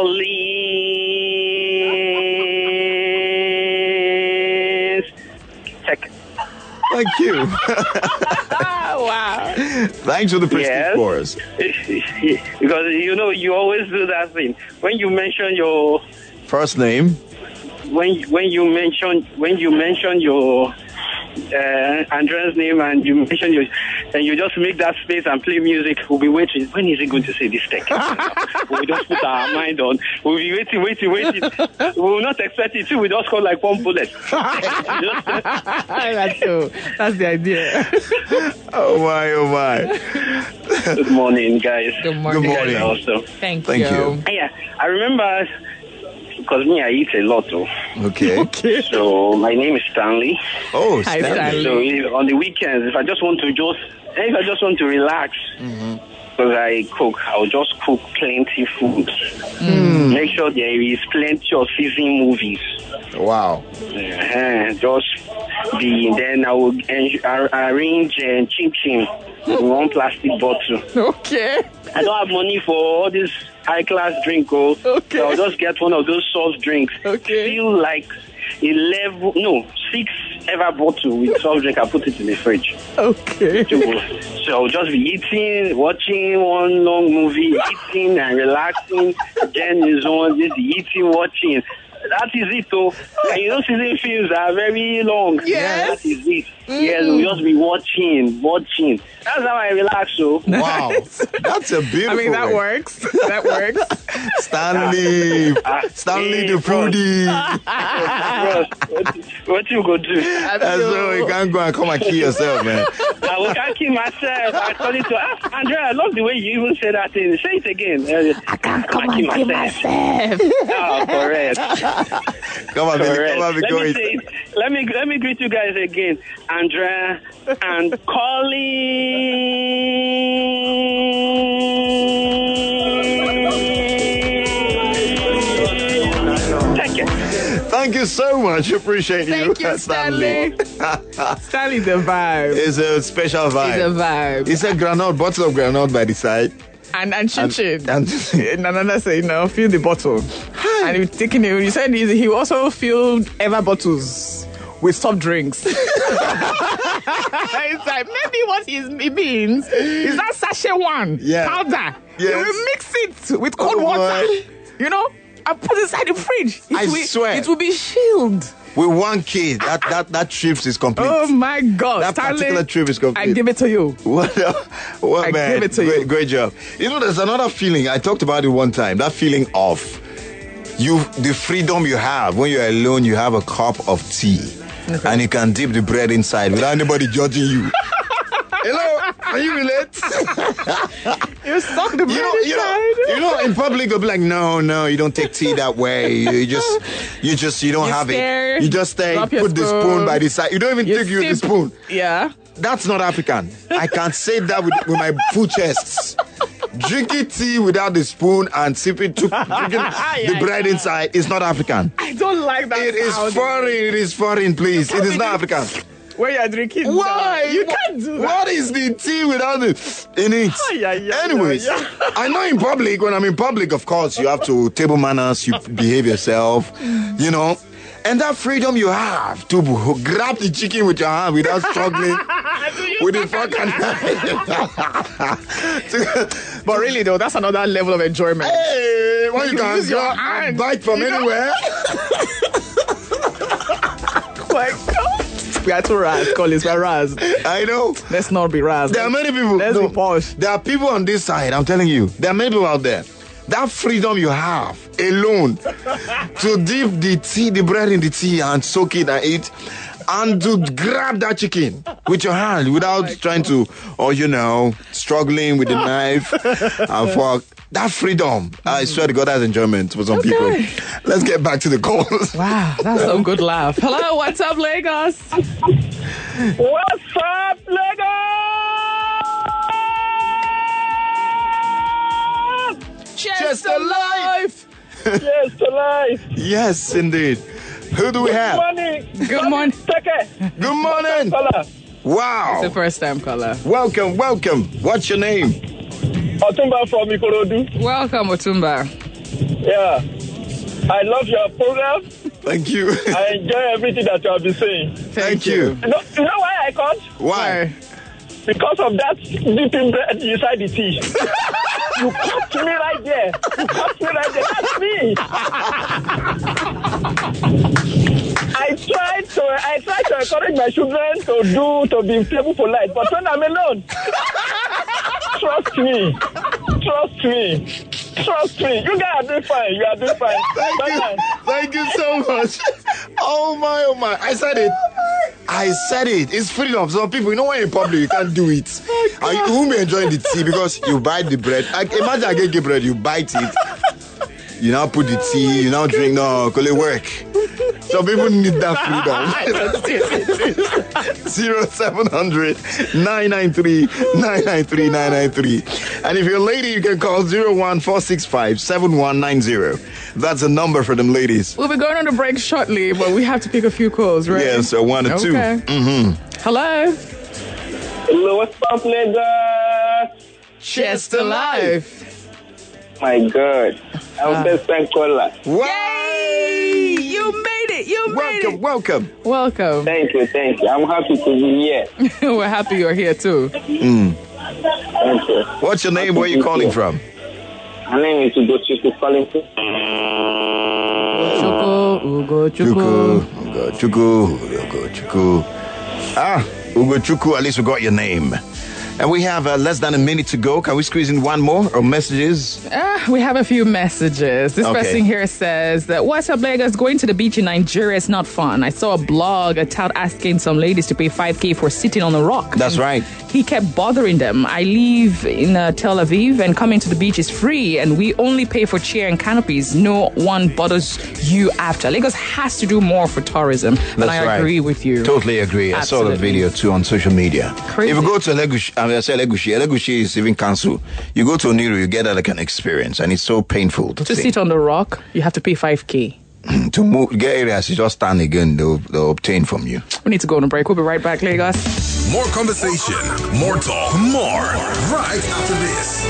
Collins. Check. Thank you. Oh, wow. Thanks for the prestige Yes. for us. Because, you know, you always do that thing. When you mention your... First name. When when you mention when you mention your uh, Andrea's name and you mention your and you just make that space and play music, we'll be waiting. When is he going to say this thing? We'll just put our mind on. We'll be waiting, waiting, waiting. We will not expect it too. We just call like one bullet. That's so. That's the idea. Oh my, oh my. Good morning, guys. Good morning. Good morning. Guys also. Thank, Thank you. you. Yeah, I remember because me, I eat a lot. Oh. Okay. Okay. So my name is Stanley. Oh, Hi, Stanley. Stanley. So if, on the weekends, if I just want to just, if I just want to relax, because I cook, I'll just cook plenty food. Make sure there is plenty of season movies. Wow. Uh, just the then I will en- ar- arrange uh, chin chin in one plastic bottle. Okay. I don't have money for all this high class drink. Oh, Okay. so I'll just get one of those soft drinks. Okay. Feel like eleven, no, six ever bottle with soft drink. I put it in the fridge. Okay. So, so I'll just be eating, watching one long movie, eating and relaxing. Then is on this eating, watching. That is it, though. And you know, season films are very long. Yes. That is it. Yes, we'll just be watching, watching. That's how I relax, so. Wow. That's a beautiful I mean, that way. works. That works. Stanley. Ah, Stanley hey, the Fruity. Bros, what, what you go do? That's so you can't go and come and kill yourself, man. I will can't kill myself. I told it to ah, Andrea, I love the way you even say that thing. Say it again. I can't come and kill myself. Oh, correct. Come on, baby. Correct. Come on, Let go me, in. say it. let me let me greet you guys again, Andrea and Colleen. Thank you. Thank you so much. Appreciate you. Thank you, Stanley. Stanley, the vibe. It's a special vibe. It's a vibe. It's a granite, bottle of granite by the side. And and chin chin. And, And another say, you know, fill the bottle. And he taking it. You said he, he also filled ever bottles with soft drinks. It's like maybe what he's, he means is that sachet one Yeah. powder. Yes. He will mix it with cold Oh, water. boy. You know, and put it inside the fridge. It I will, swear. it will be chilled. with one kid, that that that trip is complete. Oh my God, That Stanley, particular trip is complete. I give it to you. What, what I man? give it to great, you. great job. You know, there's another feeling. I talked about it one time. That feeling of you, the freedom you have when you're alone. You have a cup of tea, Okay. and you can dip the bread inside without anybody judging you. Hello, can you relate? You suck the bread You know, you know, inside. you know, in public, they'll be like, no, no, you don't take tea that way. You just, you just, you don't You have stare, it. You just stay, drop your put the spoon. spoon by the side. You don't even You take you the sip. spoon. Yeah. That's not African. I can't say that with, with my full chests. Drinking tea without the spoon and sipping to, drinking the Yeah, bread yeah. inside is not African. I don't like that. It is sound. foreign. It is foreign, please. It is not African. when you're drinking. Why? Down. You can't do that. What is the tea without the in it? Oh, yeah, yeah, Anyways, yeah, yeah. I know in public, when I'm in public, of course, you have to table manners, you behave yourself, you know. And that freedom you have to grab the chicken with your hand without struggling with the fork and knife. But really, though, that's another level of enjoyment. Hey, when you, You can use your grab hand. and bite from You know? anywhere. Oh my God. We are too raz, Collins. We're raz. I know. Let's not be raz. There are many people. Let's no, be posh. There are people on this side, I'm telling you. There are many people out there. That freedom you have alone to dip the tea, the bread in the tea and soak it and eat, and to grab that chicken with your hand without Oh trying to, or you know, struggling with the knife and fork. That freedom, I swear to God, that's enjoyment for some Okay. people. Let's get back to the calls. Wow, that's some good laugh. Hello, what's up, Lagos? What's up, Lagos? Cheers to life. Yes, to life. Yes, indeed. Who do we Good have? morning. Good morning. Take it. Good morning. Fella. Wow. It's the first time caller. Welcome, welcome. What's your name? Otumba from Ikorodu. Welcome, Otumba. Yeah. I love your program. Thank you. I enjoy everything that you have been saying. Thank you. You know, you know why I called? Why? Because of that dipping bread inside the tea. You caught me right there. You caught me right there. That's me. I tried to I tried to encourage my children to do to be table polite, but when I'm alone, trust me, trust me, trust me. You guys are doing fine. You are doing fine. Thank you. Thank you so much. Oh my, oh my. I said it. I said it. It's freedom. Some people, you know, when you're in public, you can't do it. And you won't be enjoying the tea because you bite the bread. Like, imagine I get bread, you bite it. You now put the tea, you now drink. No, call it work. Some people need that freedom. Zero seven hundred nine nine three nine nine three nine nine three. And if you're a lady, you can call zero one four six five seven one nine zero. That's a number for them ladies. We'll be going on a break shortly, but we have to pick a few calls, right? Yeah, so one or okay. two. Mm-hmm. Hello. Hello, what's up, Lagos? Cheers to life. My God. I'm Ah. best friend caller. Yay! You made it. You made Welcome, welcome. it. Welcome. Thank you, thank you. I'm happy to be here. We're happy you're here too. Mm. Thank you. What's your name? Where are you calling from? My name is Ugo Chiku calling from. Chuku, Ugo, Chuku, Chuku. Ugo Chuku, Ugo Chuku. Ah, Ugo Chuku, at least we got your name. And we have uh, less than a minute to go. Can we squeeze in one more or messages? Ah, we have a few messages. This Okay. person here says that, what's up, Lagos? Going to the beach in Nigeria is not fun. I saw a blog, a tout asking some ladies to pay five K for sitting on a rock. That's right. He kept bothering them. I live in uh, Tel Aviv and coming to the beach is free and we only pay for chair and canopies. No one bothers you after. Lagos has to do more for tourism. and That's I right. agree with you. Totally agree. I saw the Absolutely. video too on social media. Crazy. If you go to Legushi, I mean, I say Legushi, Legushi is even cancelled. You go to Oniru, you get that like an experience, and it's so painful to, To think. sit on the rock, you have to pay five K. to move, get areas, you just stand again, they'll, they'll obtain from you. We need to go on a break. We'll be right back, Lagos. More conversation, more talk, more right after this.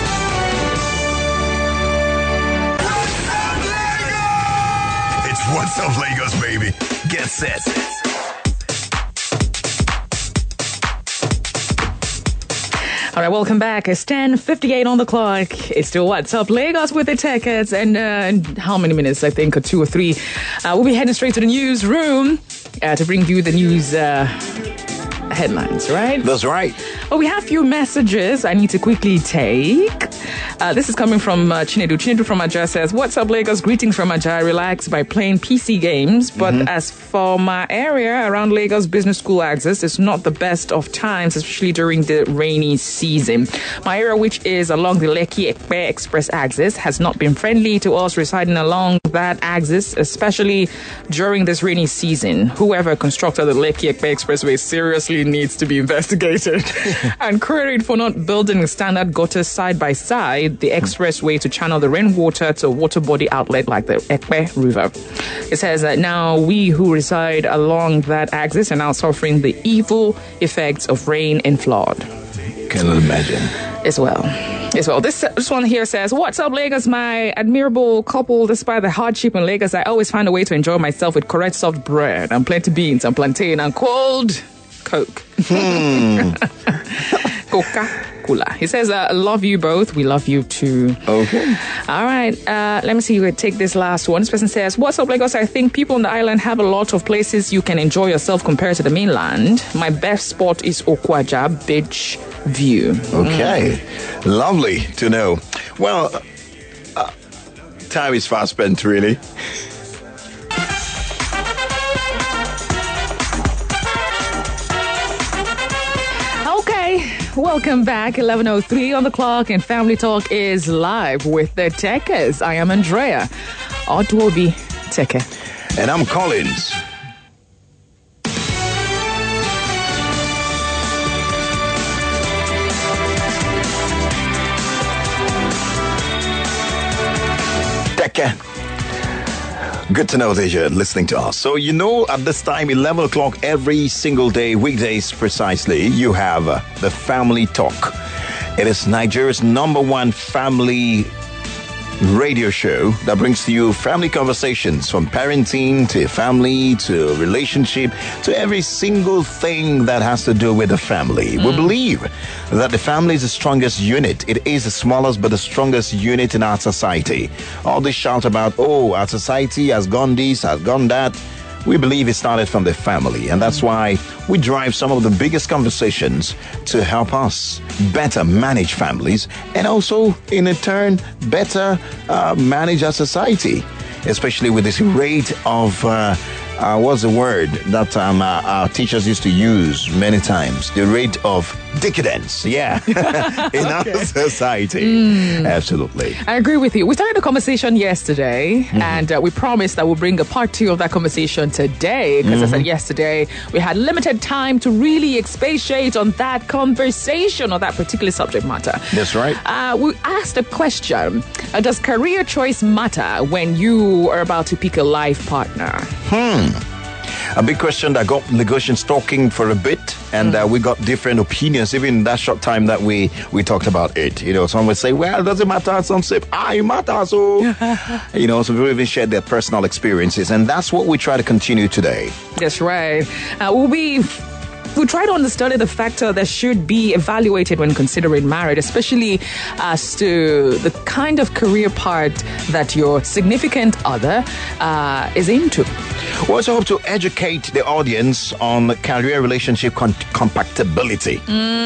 It's What's Up Lagos, baby. Get set. All right, welcome back. It's ten fifty-eight on the clock. It's still What's Up Lagos with the tickets. And uh, how many minutes? I think, or two or three. Uh, we'll be heading straight to the newsroom uh, to bring you the news uh, headlines, right? That's right. Well, we have a few messages I need to quickly take. Uh, this is coming from uh, Chinedu. Chinedu from Ajah says, what's up, Lagos? Greetings from Ajah. Relax by playing P C games. But Mm-hmm. as for my area around Lagos Business School access, it's not the best of times, especially during the rainy season. My area, which is along the Lekki Ekpe Express axis, has not been friendly to us residing along that axis, especially during this rainy season. Whoever constructed the Lekki Ekpe Expressway seriously needs to be investigated and queried for not building standard gutters side by side provide the expressway to channel the rainwater to a water body outlet like the Ekpe River. It says that now we who reside along that axis are now suffering the evil effects of rain and flood. Can you imagine? As well. As well. This, this one here says, what's up, Lagos? My admirable couple, despite the hardship in Lagos, I always find a way to enjoy myself with correct soft bread and plenty beans and plantain and cold Coke. Hmm. Coca-Cola. He says, uh, love you both. We love you too. Okay. All right. Uh, let me see. We'll take this last one. This person says, what's up, Lagos? I think people on the island have a lot of places you can enjoy yourself compared to the mainland. My best spot is Okwaja Beach View. Okay. Mm. Lovely to know. Well, uh, time is fast spent, really. Welcome back. eleven oh three on the clock, and Family Talk is live with the Techers. I am Andrea Otwobi Teke. And I'm Collins. Teke. Good to know that you're listening to us. So, you know, at this time, eleven o'clock every single day, weekdays precisely, you have uh, the Family Talk. It is Nigeria's number one family radio show that brings to you family conversations from parenting to family to relationship to every single thing that has to do with the family. Mm. We believe that the family is the strongest unit. It is the smallest but the strongest unit in our society. All this shout about, oh, our society has gone this, has gone that. We believe it started from the family, and that's why we drive some of the biggest conversations to help us better manage families and also, in a turn, better uh, manage our society, especially with this rate of, uh, uh, what's the word that um, uh, our teachers used to use many times? The rate of decadence, yeah, in okay. our society. Mm. Absolutely. I agree with you. We started a conversation yesterday, mm-hmm. and uh, we promised that we'll bring a part two of that conversation today, because mm-hmm. I said yesterday we had limited time to really expatiate on that conversation or that particular subject matter. That's right. Uh, we asked a question. Uh, does career choice matter when you are about to pick a life partner? Hmm. A big question that got Lagosians talking for a bit, and mm. uh, we got different opinions, even in that short time that we, we talked about it. You know, some would say, well, does it matter? Some say, ah, it matters. So, you know, some people even shared their personal experiences, and that's what we try to continue today. That's right. Uh, we'll be... We try to understand the factor that should be evaluated when considering marriage, especially as to the kind of career path that your significant other uh, is into. We also hope to educate the audience on career relationship con- compatibility.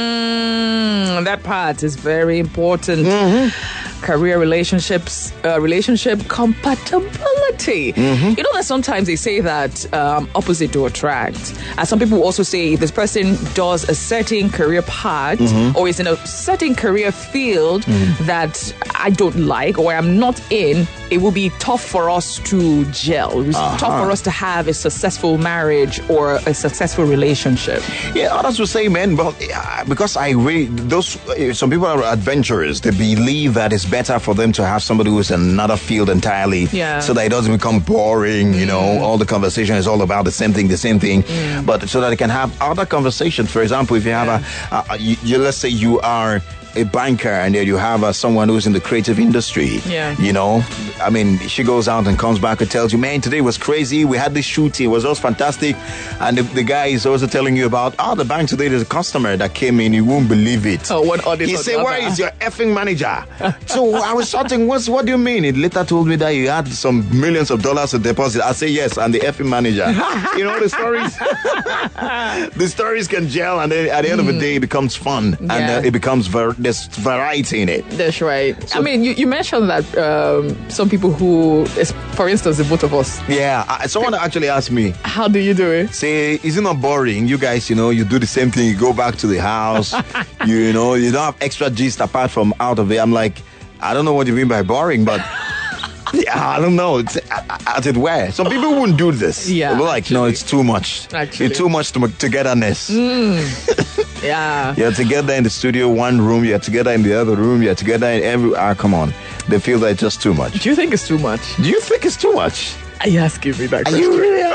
Mm, that part is very important. Mm-hmm. Career relationships, uh, relationship compatibility. Mm-hmm. You know that sometimes they say that um, opposite do attract. And some people also say if this person does a certain career path mm-hmm. or is in a certain career field mm-hmm. that I don't like or I'm not in, it will be tough for us to gel. It's uh-huh. tough for us to have a successful marriage or a successful relationship. Yeah, others will say, man, well, yeah, because I really, those, some people are adventurous. They believe that it's better for them to have somebody who's in another field entirely yeah. so that it doesn't become boring, you mm. know, all the conversation is all about the same thing, the same thing, mm. but so that they can have other conversations. For example, if you have yeah. a, a you, you, let's say you are a banker and then you have uh, someone who's in the creative industry, yeah. you know, I mean, she goes out and comes back and tells you, man, today was crazy. We had this shooting. It was just fantastic. And the, the guy is also telling you about, oh, the bank today, there's a customer that came in. You won't believe it. Oh, what audit? He said, where is your effing manager? So I was shouting, what's, what do you mean? He later told me that you had some millions of dollars to deposit. I say, yes, I'm the effing manager. You know, the stories, the stories can gel. And then at the end mm. of the day, it becomes fun. Yeah. And uh, it becomes ver- there's variety in it. That's right. So, I mean, you, you mentioned that um, some people who, for instance, the both of us. Yeah, I, someone actually asked me, how do you do it? Say, is it not boring? You guys, you know, you do the same thing. You go back to the house. you, you know, you don't have extra gist apart from out of it. I'm like, I don't know what you mean by boring, but yeah, I don't know. It's, as it were, some people wouldn't do this. Yeah, they're like, actually. no, it's too much. Actually. It's too much to, togetherness. Mm. Yeah. You're together in the studio, one room. You're together in the other room. You're together in every. Ah, come on. They feel that it's just too much. Do you think it's too much? Do you think it's too much? Are you asking me that Are question? you really?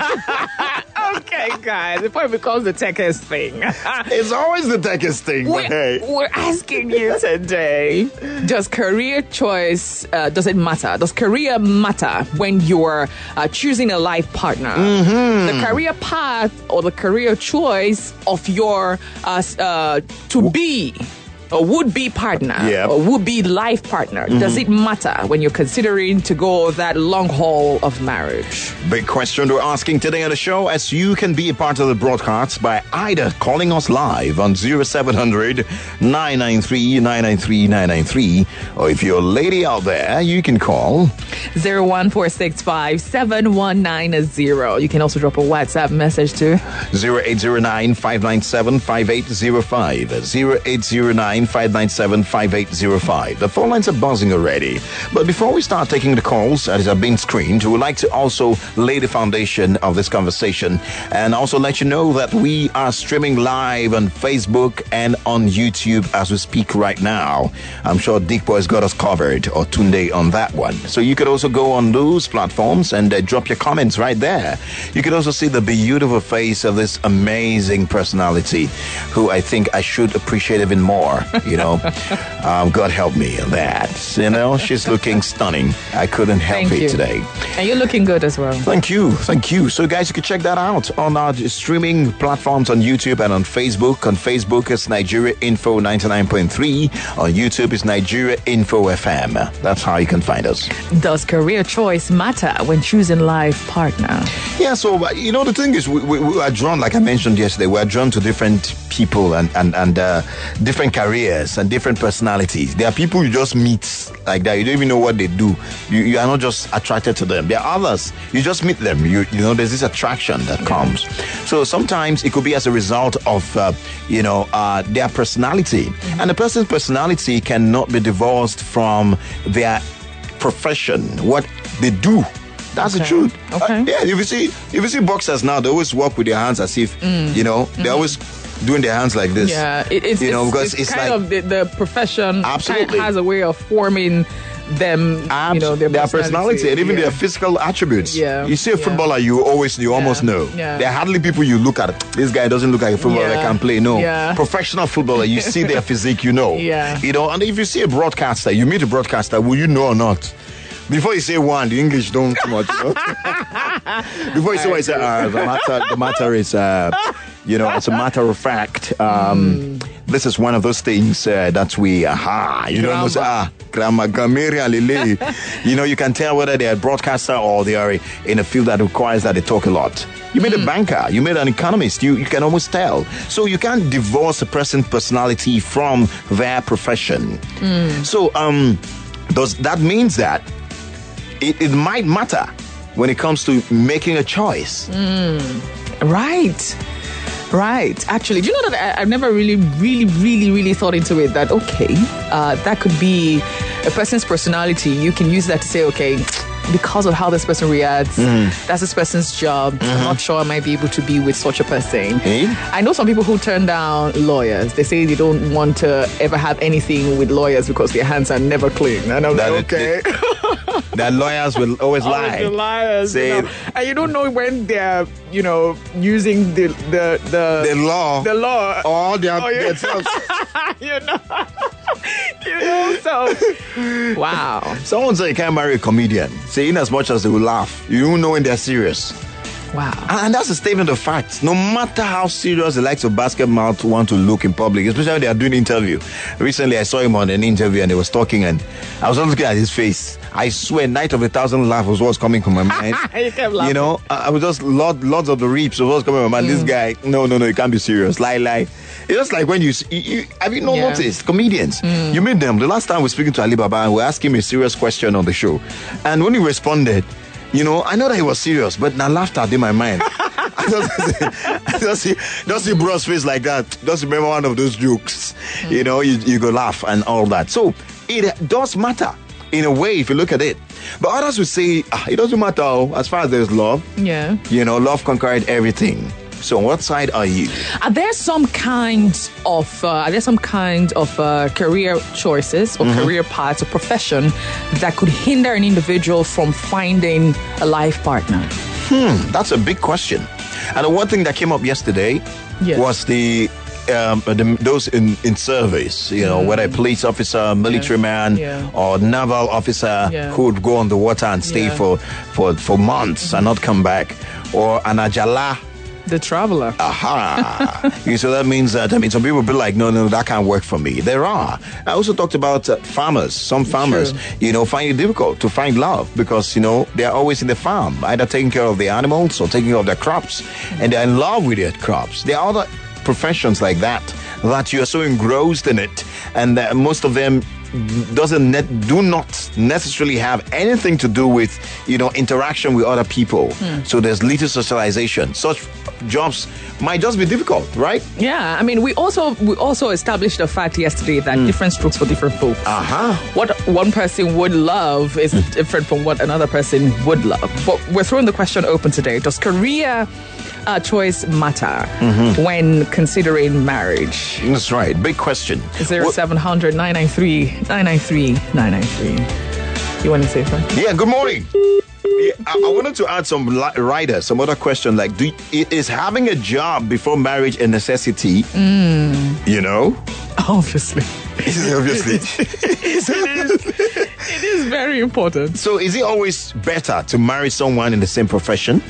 Okay, guys. Before it becomes the techest thing. It's always the techest thing. But We're, hey. we're asking you today, does career choice, uh, does it matter? Does career matter when you're uh, choosing a life partner? Mm-hmm. The career path or the career choice of your uh, uh, to-be or would-be partner Yep. or would-be life partner, Mm-hmm. does it matter when you're considering to go that long haul of marriage? Big question we're asking today on the show, as you can be a part of the broadcast by either calling us live on zero seven hundred, nine nine three, nine nine three, nine nine three, or if you're a lady out there, you can call zero one four six five, seven one nine zero. You can also drop a WhatsApp message to zero eight zero nine, five nine seven, five eight zero five, zero eight zero nine, five nine seven, five eight zero five. The phone lines are buzzing already. But before we start taking the calls that have been screened, we would like to also lay the foundation of this conversation and also let you know that we are streaming live on Facebook and on YouTube as we speak right now. I'm sure Dick Boy's got us covered, or Tunde on that one. So you could also go on those platforms and uh, drop your comments right there. You could also see the beautiful face of this amazing personality who I think I should appreciate even more. You know, um, God help me on that. You know, she's looking stunning. I couldn't help Thank it you. today. And you're looking good as well. Thank you. Thank you. So, guys, you can check that out on our streaming platforms on YouTube and on Facebook. On Facebook, it's Nigeria Info ninety-nine point three. On YouTube, it's Nigeria Info F M. That's how you can find us. Does career choice matter when choosing life partner? Yeah, so, uh, you know, the thing is, we, we, we are drawn, like I mentioned yesterday, we are drawn to different people and, and, and uh, different careers and different personalities. There are people you just meet like that. You don't even know what they do. You, you are not just attracted to them. There are others. You just meet them. You, you know, there's this attraction that comes. So sometimes it could be as a result of, uh, you know, uh, their personality. Mm-hmm. And a person's personality cannot be divorced from their profession, what they do. That's Okay. the truth. Okay. Uh, yeah, if you see, if you see boxers now, they always walk with their hands as if, Mm. you know, they're always doing their hands like this. Yeah, it, it's, you know, it's, because it's, it's, kind like of the, the profession Absolutely. kind of has a way of forming them, abs- you know, their, their personality and even yeah. their physical attributes. Yeah, You see a yeah. footballer, you always, you almost know. yeah. There are hardly people you look at. This guy doesn't look like a footballer Yeah. that can play. No, Yeah. professional footballer, you see their physique, you know. Yeah. You know, and if you see a broadcaster, you meet a broadcaster, will you know or not? Before you say one, the English don't come out, you know. Before you say one, you say, uh, the matter, the matter is, uh, you know, it's a matter of fact. Um, Mm. This is one of those things uh, that we, aha, you know, say, ah, grandma, grandma, lily. You know, you can tell whether they are a broadcaster or they are in a field that requires that they talk a lot. You made a banker, you made an economist, you, you can almost tell. So you can't divorce a person's personality from their profession. So, um, does that means that it, it might matter when it comes to making a choice. Right. Right. Actually, do you know that I, I've never really, really, really, really thought into it that, okay, uh, that could be a person's personality. You can use that to say, okay, because of how this person reacts, that's this person's job. I'm not sure I might be able to be with such a person. Eh? I know some people who turn down lawyers. They say they don't want to ever have anything with lawyers because their hands are never clean. And I'm That like, is- okay. That lawyers will always lie. Always the liars, Say- you know. And you don't know when they're, you know, using the the the, The law. the law, Or they are Oh, yeah. themselves. you know, you know. So, wow, Someone say you can't marry a comedian. Say in as much as they will laugh, you don't know when they're serious. wow. And that's a statement of fact. No matter how serious the likes of basketball want to look in public, especially when they are doing interview. Recently, I saw him on an interview and he was talking, and I was looking at his face. I swear, night of a thousand laughs was what's coming from my mind. You kept laughing. You know, I I was just lot, lots of the reaps was what's coming from my mind. This guy, no, no, no, you can't be serious. Lie, lie. It's just like when you, see- you, you have you not Yeah. noticed comedians? You meet them. The last time we were speaking to Ali Baba and we asked him a serious question on the show, and when he responded, you know, I know that he was serious, but now laughter in my mind. I just, I just see, just see bro's face like that. Just remember one of those jokes. You know, you, you go laugh and all that. So it does matter in a way if you look at it. But others would say, ah, it doesn't matter oh, as far as there's love. Yeah. You know, love conquered everything. So, on what side are you? Are there some kinds of uh, are there some kind of uh, career choices or Mm-hmm. career paths or profession that could hinder an individual from finding a life partner? Hmm, that's a big question. And the one thing that came up yesterday Yes. was the, um, the those in, in service, you know, whether a police officer, military man, Yeah. or naval officer Yeah. who would go on the water and stay Yeah. for, for, for months and not come back, or an ajala. The traveler. Aha. You so that means that, I mean, some people will be like, no, no, that can't work for me. There are. I also talked about uh, farmers. Some farmers, True. you know, find it difficult to find love because, you know, they're always in the farm, either taking care of the animals or taking care of their crops, and they're in love with their crops. There are other professions like that, that you are so engrossed in it, and that most of them doesn't net, do not necessarily have anything to do with, you know, interaction with other people. So there's little socialization. Such jobs might just be difficult, right? Yeah, I mean, we also we also established the fact yesterday that different strokes for different folks. Uh-huh. What one person would love is different from what another person would love. But we're throwing the question open today: does career uh, choice matter when considering marriage? That's right. Big question. Zero seven hundred nine nine three nine nine three nine nine three. You want to say something? Yeah, good morning. Yeah, I, I wanted to add some li- rider, some other question like, do, i- is having a job before marriage a necessity? You know? Obviously. Obviously. it is. It is very important. So is it always better to marry someone in the same profession?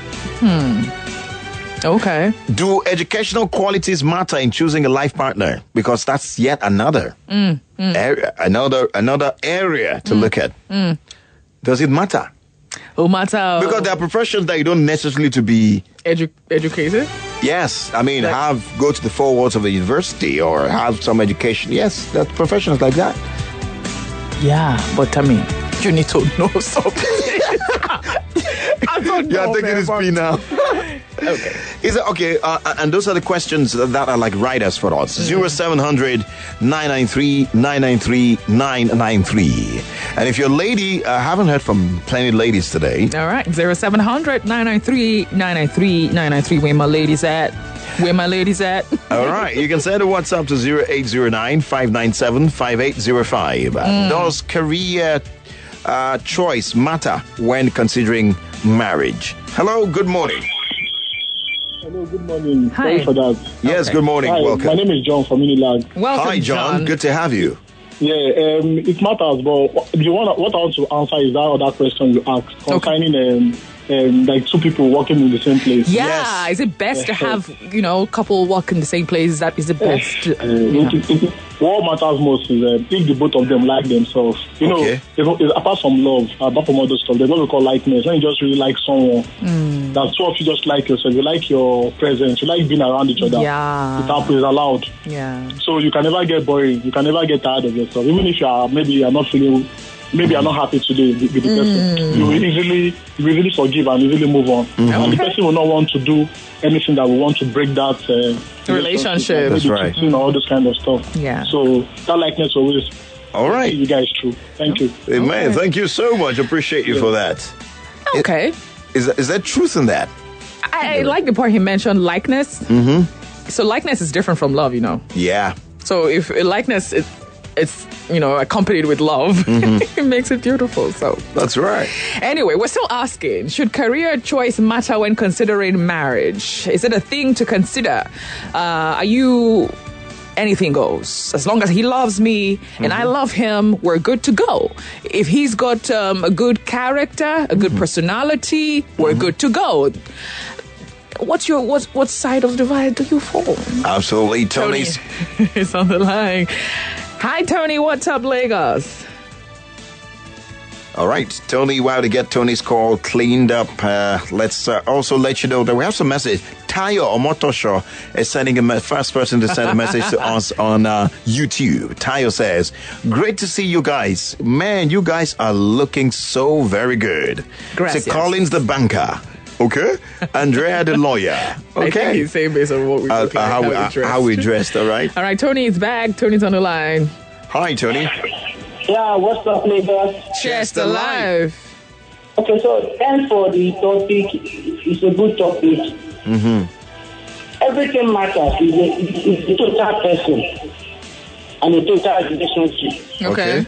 Okay. Do educational qualities matter in choosing a life partner? Because that's yet another area, another another area to look at. Does it matter? No matter Because there are professions that you don't necessarily to be. edu- educated. Yes, I mean, Like- have go to the four walls of a university or have some education. Yes, there are professions like that. Yeah, but I mean, you need to know something. I don't You know, are taking man, this but- P now. Okay. Is it okay? Uh, and those are the questions that are like riders for us. Zero seven hundred nine nine three nine nine three nine nine three. And if you're a lady, I haven't heard from plenty of ladies today. All right. Zero seven hundred nine nine three nine nine three nine nine three. Where my ladies at? Where my ladies at? All right, you can send a WhatsApp to zero eight zero nine five nine seven five eight zero five. Does career uh, choice matter when considering marriage? Hello, good morning. Hello, good morning. Hi. Sorry for that. Yes, Okay. good morning. Hi, Welcome. my name is John from Unilag. Welcome, Hi, John. Good to have you. Yeah, um, it matters, but the one what I want to answer is that other question you asked concerning um, um, like two people working in the same place. Yeah. Yes. Is it best to have, you know, couple work in the same place? Is that is it best? Uh, Yeah. it, it, it, what matters most is uh, if the both of them like themselves. You know, Okay. if, if, apart from love, apart from all those stuff, there's what we call likeness. When you just really like someone, that two of you just like yourself. You like your presence. You like being around each other. Yeah. It happens, is allowed. Yeah. So you can never get boring. You can never get tired of yourself. Even if you are maybe you are not feeling, maybe you are not happy today with, with the person, you will easily you will easily forgive and easily move on. And the person will not want to do anything that will want to break that uh, Relationship. That's maybe right. cheating or all those kind of stuff. Yeah. So that likeness always. All right. You guys true. Thank you. Amen. Thank you so much. Appreciate you for that. Okay. Is, is there truth in that? I, I like the part he mentioned, likeness. Mm-hmm. So likeness is different from love, you know. Yeah. So if a likeness is it's you know accompanied with love, it makes it beautiful. So That's right. anyway, we're still asking: should career choice matter when considering marriage? Is it a thing to consider? Uh, are you anything goes? As long as he loves me and I love him, we're good to go. If he's got um, a good character, a good personality, we're good to go. What's your what what side of the divide do you fall? Absolutely. Tony's. Tony is on the line. Hi, Tony. What's up, Lagos? All right, Tony, while to get Tony's call cleaned up, uh, let's uh, also let you know that we have some message. Tayo Omotosho is sending a me- first person to send a message to us on uh, YouTube. Tayo says, great to see you guys. Man, you guys are looking so very good. Gracias. To Collins the banker. Okay. Andrea the lawyer. Okay. I think he's saying based on what we Uh, look uh, like, how, how we, we uh, dress. how we dressed, all right? All right, Tony is back. Tony's on the line. Hi, Tony. Yeah, what's up, Lagos? Chester Live. Okay, so thanks for the topic. It's a good topic. Mm-hmm. everything matters. It's a, it's a total person and a total relationship. Okay.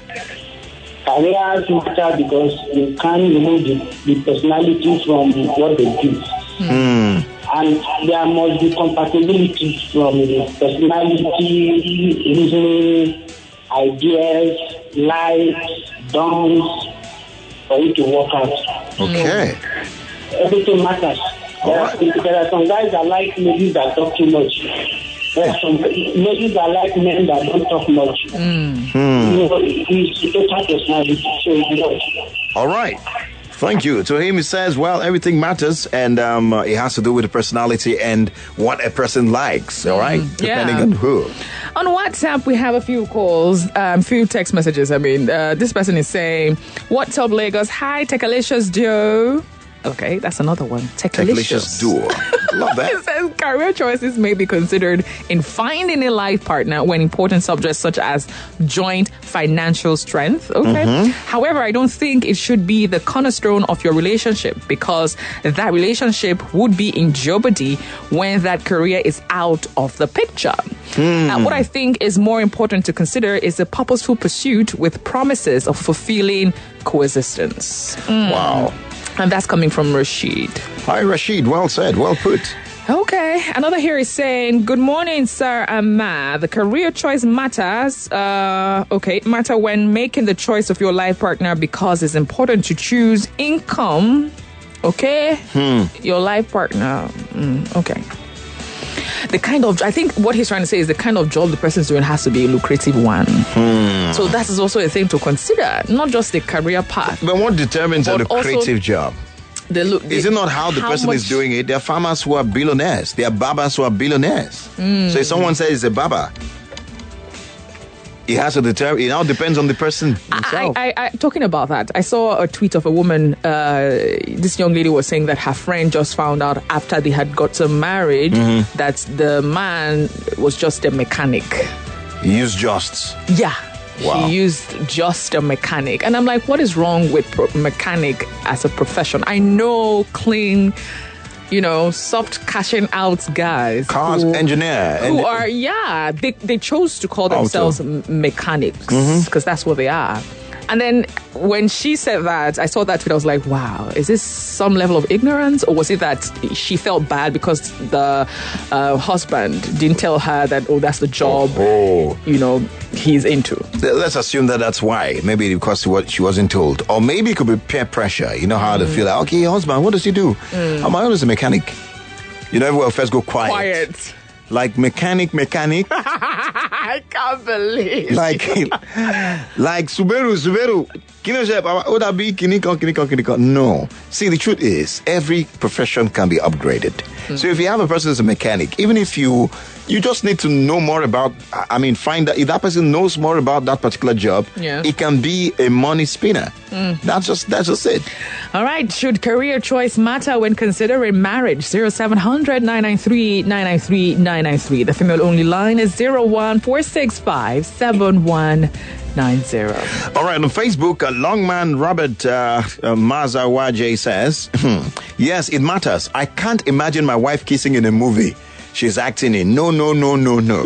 Careers matter because you can't remove the, the personality from what they do. Hmm. And there must be compatibility from the personality, reasoning, ideas, likes, downs, for you to work out. Okay. Everything matters. There are, there are some guys that like ladies that talk too much. There are some ladies that like men that don't talk much. Mm. Hmm. You know, it's a total personality. So, you know. All right. Thank you. To him, he says, well, everything matters, and um, uh, it has to do with the personality and what a person likes, all right? Mm, Depending yeah. on who. On WhatsApp, we have a few calls, um, few text messages. I mean, uh, this person is saying, what's up, Lagos? Hi, Tekalicious Joe. Okay, that's another one. Tekalicious. Tekalicious duo. Love that. It says career choices may be considered in finding a life partner when important subjects such as joint financial strength. Okay. Mhm. However, I don't think it should be the cornerstone of your relationship because that relationship would be in jeopardy when that career is out of the picture. Hmm. Uh, what I think is more important to consider is a purposeful pursuit with promises of fulfilling coexistence. Mm. Wow. And that's coming from Rashid. Hi, Rashid. Well said. Well put. Okay. Another here is saying, good morning, sir and ma. The career choice matters. Uh, okay. Matter when making the choice of your life partner because it's important to choose income. Okay. Hmm. Your life partner. Mm, okay. The kind of, I think what he's trying to say is the kind of job the person's doing has to be a lucrative one. Hmm. So that is also a thing to consider, not just the career path. But what determines a But also lucrative job? The look, Is it not how the person is doing it? There are farmers who are billionaires. There are barbers who are billionaires. Mm. So if someone says it's a barber, it has to determine. It now depends on the person himself. I, I, I, talking about that, I saw a tweet of a woman. Uh, this young lady was saying that her friend just found out after they had gotten married Mhm. that the man was just a mechanic. He used just. Yeah. Wow. He used just a mechanic. And I'm like, what is wrong with pro- mechanic as a profession? I know clean, you know, soft cashing out guys. Cars who, engineer. Who And- are, yeah, they, they chose to call themselves m- mechanics Mhm. because that's what they are. And then when she said that, I saw that tweet. I was like, wow, is this some level of ignorance? Or was it that she felt bad because the uh, husband didn't tell her that, oh, that's the job, Oh. you know, he's into? Let's assume that that's why. Maybe because what she wasn't told. Or maybe it could be peer pressure. You know how they feel like, okay, husband, what does he do? Mm. Oh, my husband's a mechanic. You know, everyone first go quiet. Quiet. Like mechanic, mechanic. I can't believe. like, like Subaru, Subaru. Kino Shep, would that be Kiniko, Kiniko, Kiniko? No. See, the truth is, every profession can be upgraded. Mm. So if you have a person who's a mechanic, even if you, you just need to know more about, I mean, find that if that person knows more about that particular job, Yeah. it can be a money spinner. Mm. That's just, that's just it. All right. Should career choice matter when considering marriage? zero seven hundred nine nine three nine nine three nine nine three. The female only line is zero one four six five seven one nine zero. All right, on Facebook, uh, Longman Robert uh, uh, Mazawaje says, yes, it matters. I can't imagine my wife kissing in a movie she's acting in. No, no, no, no, no.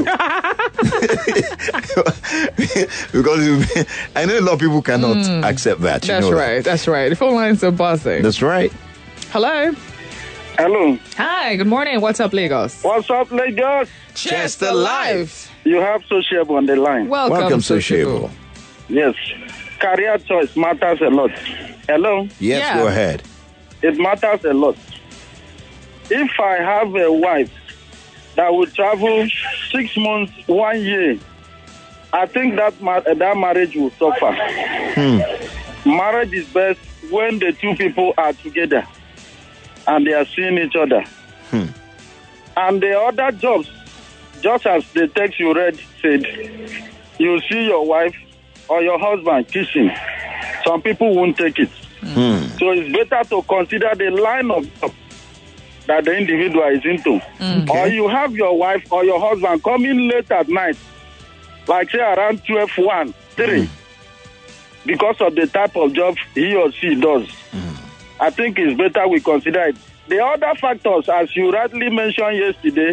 Because I know a lot of people cannot Mm. accept that. You That's know that. right. That's right. The phone lines are buzzing. That's right. Hello. Hello. Hi. Good morning. What's up, Lagos? What's up, Lagos? Chester Live. You have Sociable on the line. Welcome, Welcome Sociable. Yes. Career choice matters a lot. Hello? Yes, Yeah. go ahead. It matters a lot. If I have a wife that will travel six months, one year, I think that ma- that marriage will suffer. Marriage is best when the two people are together and they are seeing each other. Hmm. And the other jobs, just as the text you read said, you see your wife or your husband kissing. Some people won't take it. Hmm. So it's better to consider the line of job that the individual is into. Okay. Or you have your wife or your husband coming late at night, like say around twelve, one, three, because of the type of job he or she does. I think it's better we consider it. The other factors, as you rightly mentioned yesterday,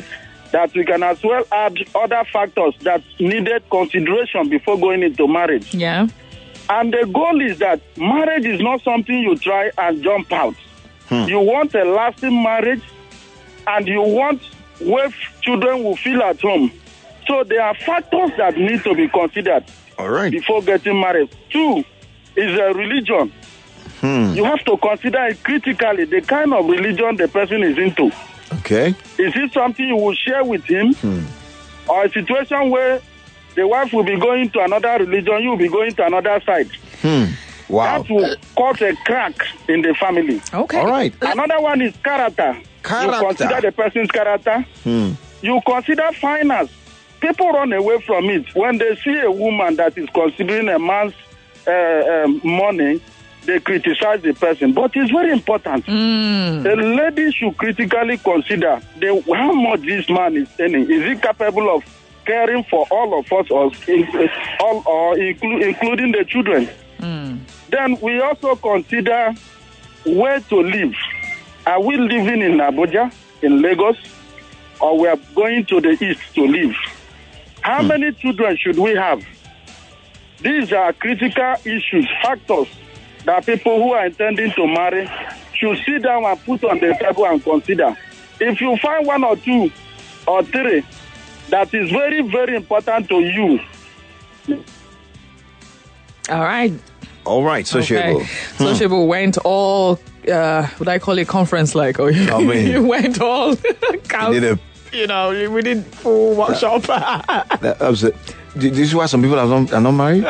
that we can as well add other factors that needed consideration before going into marriage. Yeah. And the goal is that marriage is not something you try and jump out. Hmm. You want a lasting marriage, and you want where children will feel at home. So there are factors that need to be considered All right. before getting married. Two is a religion. Hmm. You have to consider it critically, the kind of religion the person is into. Okay. Is it something you will share with him? Hmm. Or a situation where the wife will be going to another religion, you will be going to another side? Hmm. Wow. That will cause a crack in the family. Okay. All right. Another one is character. Character. You consider the person's character. Hmm. You consider finance. People run away from it. When they see a woman that is considering a man's uh, um, money, they criticize the person. But it's very important. Mm. The lady should critically consider the, how much this man is earning. Is he capable of caring for all of us, or, all, or inclu- including the children? Mm. Then we also consider where to live. Are we living in Abuja, in Lagos, or we are going to the east to live? How Hmm. many children should we have? These are critical issues, factors that people who are intending to marry should sit down and put on the table and consider. If you find one or two or three that is very, very important to you. All right. All right, sociable. Okay. Sociable went all, uh, would I call it conference like? Or you, I mean- you went all, You did a- you know, we did full workshop. That was it. This is why some people are not, are not married.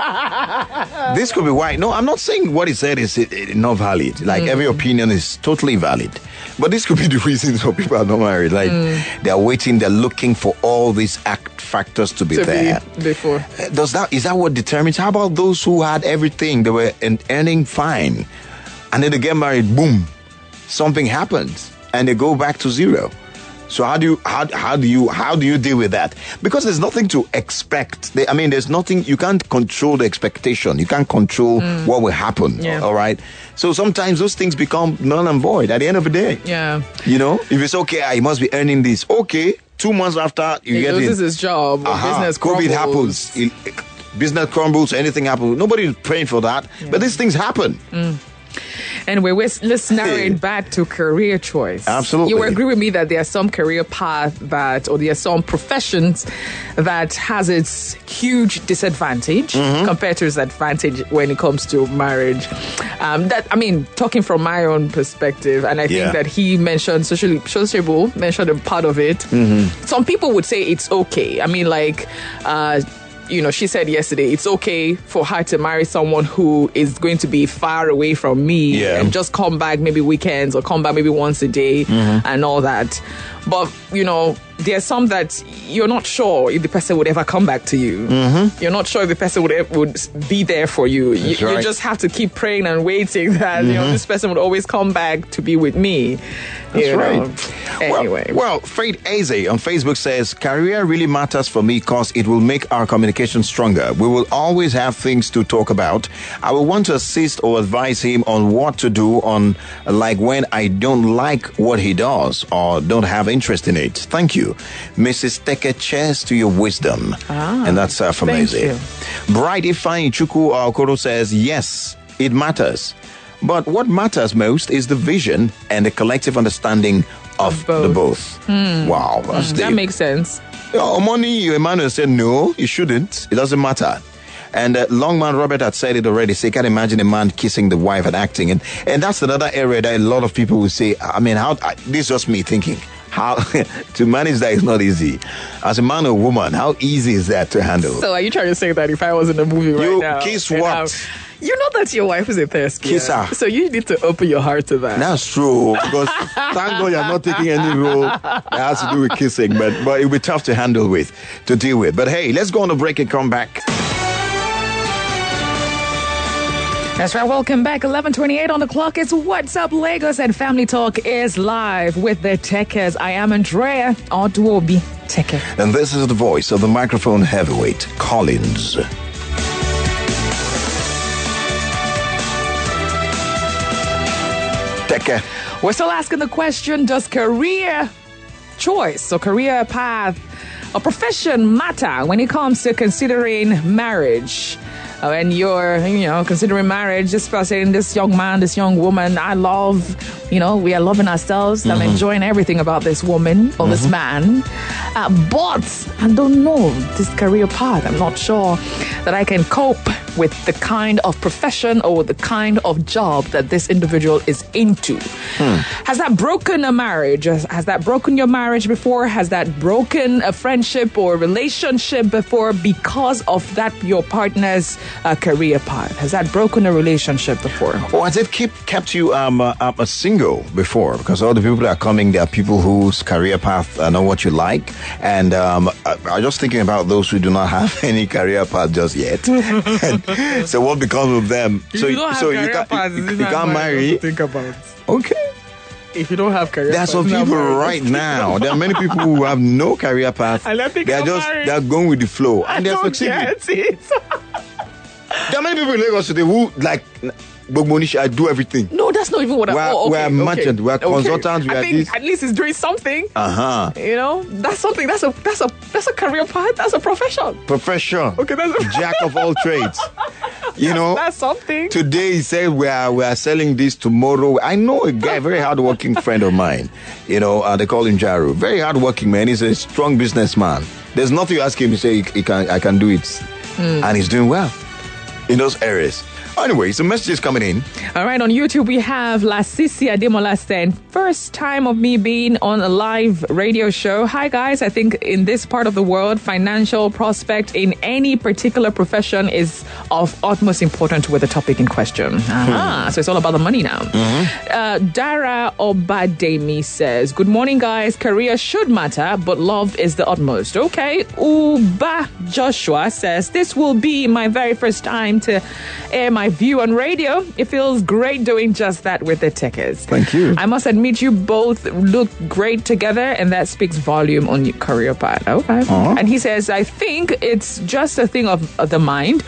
This could be why. No, I'm not saying what he said is uh, not valid. Like, Mm. every opinion is totally valid. But this could be the reasons why people are not married. Like, Mm. they're waiting, they're looking for all these act factors to be to there. be before. Uh, Does that is that what determines? How about those who had everything, they were en- earning fine, and then they get married, boom, something happens, and they go back to zero. So how do you how how do you how do you deal with that? Because there's nothing to expect. They, I mean, there's nothing, you can't control the expectation. You can't control Mm. what will happen. Yeah. All right. So sometimes those things become null and void at the end of the day. Yeah. You know, if it's okay, I must be earning this. Okay, two months after you He get loses it. his job. Aha, Business COVID crumbles. happens. It- business crumbles. Anything happens. Nobody's praying for that. But these things happen. Mm. Anyway, we're, let's narrow it back to career choice. Absolutely. You will agree with me that there are some career path that, or there are some professions that has its huge disadvantage Mm-hmm. compared to its advantage when it comes to marriage. Um, that I mean, talking from my own perspective, and I think Yeah. that he mentioned socially sociable mentioned a part of it. Mm-hmm. Some people would say it's okay. I mean, like. Uh, You know, she said yesterday, it's okay for her to marry someone who is going to be far away from me Yeah. and just come back maybe weekends or come back maybe once a day Mm-hmm. and all that. But, you know, there's some that you're not sure if the person would ever come back to you. Mm-hmm. You're not sure if the person would ever, would be there for you. You, That's you right. just have to keep praying and waiting that, you know, Mhm. this person would always come back to be with me. That's you right. know. Anyway. Well, well, Faith Eze on Facebook says, career really matters for me because it will make our communication stronger. We will always have things to talk about. I will want to assist or advise him on what to do on, like, when I don't like what he does or don't have interest in it. Thank you. Missus Teke, cheers to your wisdom. Ah, and that's uh, from thank Eze. you. Bright Ifeanyi Chukwu Okoro says, yes, it matters. But what matters most is the vision and the collective understanding of, both. the both. Hmm. Wow. That's Mm, that deep. makes sense. Oh, money, Emmanuel said, no, it shouldn't. It doesn't matter. And uh, Longman Robert had said it already. So you can imagine a man kissing the wife and acting. And, and that's another area that a lot of people will say, I mean, how, I, this is just me thinking. How to manage that is not easy. As a man or woman, how easy is that to handle? So are you trying to say that if I was in a movie right You now? kiss and what? I'm- You know that your wife is a thespian. Kiss her. So you need to open your heart to that. That's true, because thank God you're not taking any role that has to do with kissing, but, but it'll be tough to handle with, to deal with. But hey, let's go on a break and come back. That's right. Welcome back. eleven twenty-eight on the clock. It's What's Up Lagos, and Family Talk is live with the Techers. I am Andrea Odwobi Teke. And this is the voice of the microphone heavyweight, Collins. Teke. We're still asking the question, does career choice or career path or profession matter when it comes to considering marriage? Uh, when you're, you know, considering marriage, just by saying this young man, this young woman, I love, you know, we are loving ourselves. Mm-hmm. I'm enjoying everything about this woman or mm-hmm. this man. Uh, but I don't know this career path. I'm not sure that I can cope with the kind of profession or the kind of job that this individual is into. Hmm. Has that broken a marriage? Has, has that broken your marriage before? Has that broken a friendship or relationship before because of that your partner's uh, career path? Has that broken a relationship before? Or has it keep, kept you um, uh, um, a single before? Because all the people that are coming, they are people whose career path uh, know what you like. And um, I, I'm just thinking about those who do not have any career path just yet. So what becomes of them? If so you don't so have you, career can, path, you, you, it's you not can't much marry. to think about. Okay. If you don't have career There are path, some it's not people marriage. right now. There are many people who have no career path. I don't think they're I'm just married. they're going with the flow, I and they're don't succeeding. get it. There are many people in Lagos today who like Bogbonish. I do everything. No, that's not even what I. We're, oh, okay, we're okay. merchant. We're Okay. consultants. We I are think this. at least he's doing something. Uh huh. You know, that's something. That's a that's a that's a career path. That's a profession. Profession. Okay, that's a Jack of all trades. You know, that's something. Today he said we are we are selling this. Tomorrow, I know a guy, very hardworking friend of mine. You know, uh, they call him Jaru. Very hardworking man. He's a strong businessman. There's nothing you ask him. He say he, he can I can do it, Mm. and he's doing well in those areas. Anyway, some messages coming in. All right, on YouTube we have Lasisi Ademola saying, first time of me being on a live radio show. Hi guys, I think in this part of the world, financial prospect in any particular profession is of utmost importance with the topic in question. Ah, so it's all about the money now. Mm-hmm. Uh, Dara Obademi says, good morning guys, career should matter, but love is the utmost. Okay, Uba Joshua says, this will be my very first time to air my view on radio. It feels great doing just that with the Techers. Thank you. I must admit you both look great together, and that speaks volume on your career path. Okay. Uh-huh. And he says, I think it's just a thing of, of the mind.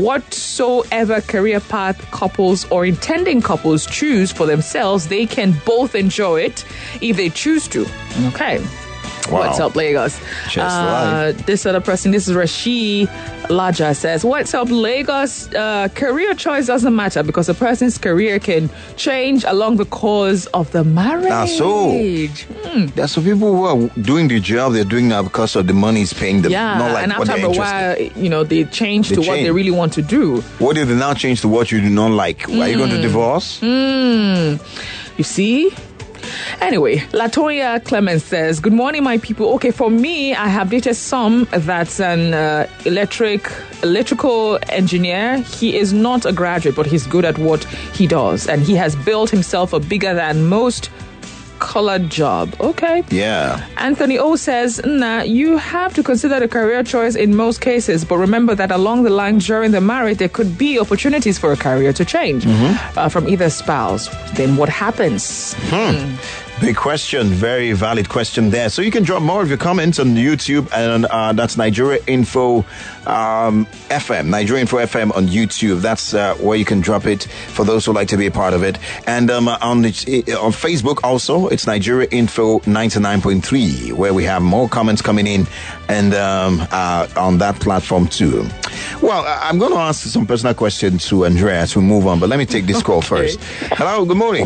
Whatsoever career path couples or intending couples choose for themselves, they can both enjoy it if they choose to. Okay. Wow. What's up, Lagos? Just uh, this other person, this is Rashid Laja, says, what's up, Lagos? Uh, career choice doesn't matter because a person's career can change along the course of the marriage. That's so. Hmm. There are some people who are doing the job they're doing now because of the money is paying them. Yeah, not like and what after they're a interested. while, you know, they change They to what change. they really want to do. What if they now change to what you do not like? Are you going to divorce? Mm. You see? Anyway, Latoya Clemens says, good morning, my people. Okay, for me, I have dated some that's an uh, electric electrical engineer. He is not a graduate, but he's good at what he does. And he has built himself a bigger than most colored job. Okay. Yeah. Anthony O says, nah, you have to consider the career choice in most cases, but remember that along the line during the marriage, there could be opportunities for a career to change Mm-hmm. uh, from either spouse. Then what happens? Hmm. Big question, very valid question there. So you can drop more of your comments on YouTube, and uh, that's Nigeria Info um, F M, Nigeria Info F M on YouTube. That's uh, where you can drop it for those who like to be a part of it. And um, on the, on Facebook also, it's Nigeria Info ninety-nine point three, where we have more comments coming in, and um, uh, on that platform too. Well, I'm going to ask some personal questions to Andrea as we move on, but let me take this call first. Hello, good morning.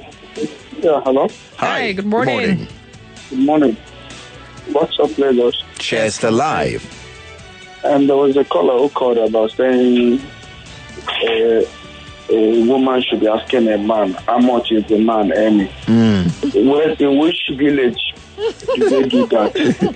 Yeah, hello. Hi, good morning. Good morning. Good morning. What's up, Lagos? Chester Live. And there was a caller who called about saying uh, a woman should be asking a man how much is the man earning. Mm. Where, in which village do they do that?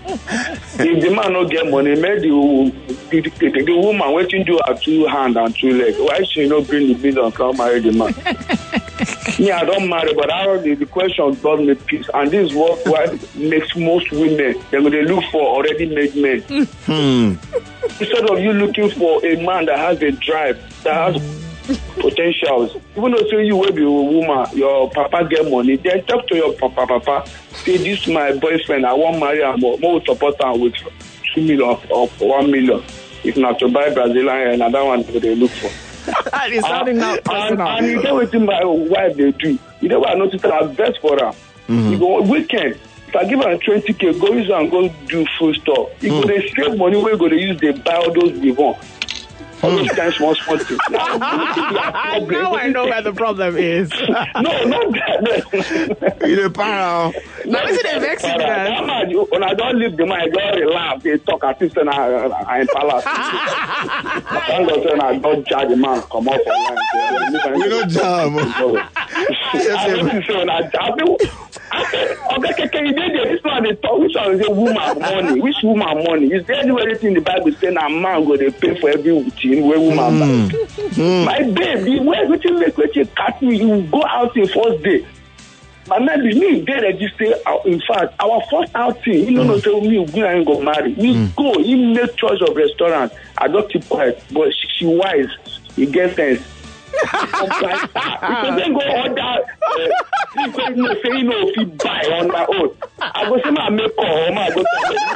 If the man not get money, maybe the, the, the, the woman waiting to her two hand and two legs. Why should not bring the bill and come marry the man? Yeah, I don't marry, but I the, the question got me peace. And this is what, what makes most women, they they look for already made men. Hmm. Instead of you looking for a man that has a drive, that has potentials. Even though say you will be a woman, your papa get money, then talk to your papa, papa, say this is my boyfriend, I want to marry him, more, more support him with two million or one million. If not to buy Brazilian, another one they look for. That is sounding now personal. And, and you know what my wife they do. You know what I noticed? I best for her. Mm-hmm. You go weekend. if I give am twenty k, go use am go do food store. You mm. go dey save money wey go dey use dey buy all those livon. All those kind small small things. Now, now I know where the problem is. no, not that. You the para. Now is it a vex you guys? When I don't leave the man, I don't relax. They talk at least and I in palace. Thank God when I don't charge the man come off online. We don't jam. Yes, when I jam okay, can you do this one? They talk which one is a woman money? Which woman money? Is there anywhere in the Bible saying a man go they pay for every thing where woman? Mm. Mm. My baby, where would you make what you cut me? You go out in first day. My man, me they register. In fact, our first outing, you know, mm. tell me we ain't go marry. We mm. go. He make choice of restaurant. I don't keep quiet, but she, she wise. He gets sense. Because then go order. Uh, because you know, say you know if you buy on my own. I go say my make call. I go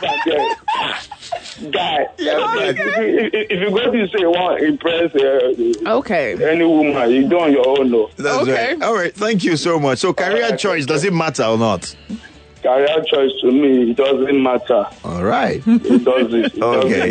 tell guy. Yeah, if, if, if you go to say you want to impress uh, okay any woman, you do on your own. No. That's okay. Right. All right. Thank you so much. So career right, choice, does it matter or not? Career choice to me, it doesn't matter. All right. It doesn't. It okay.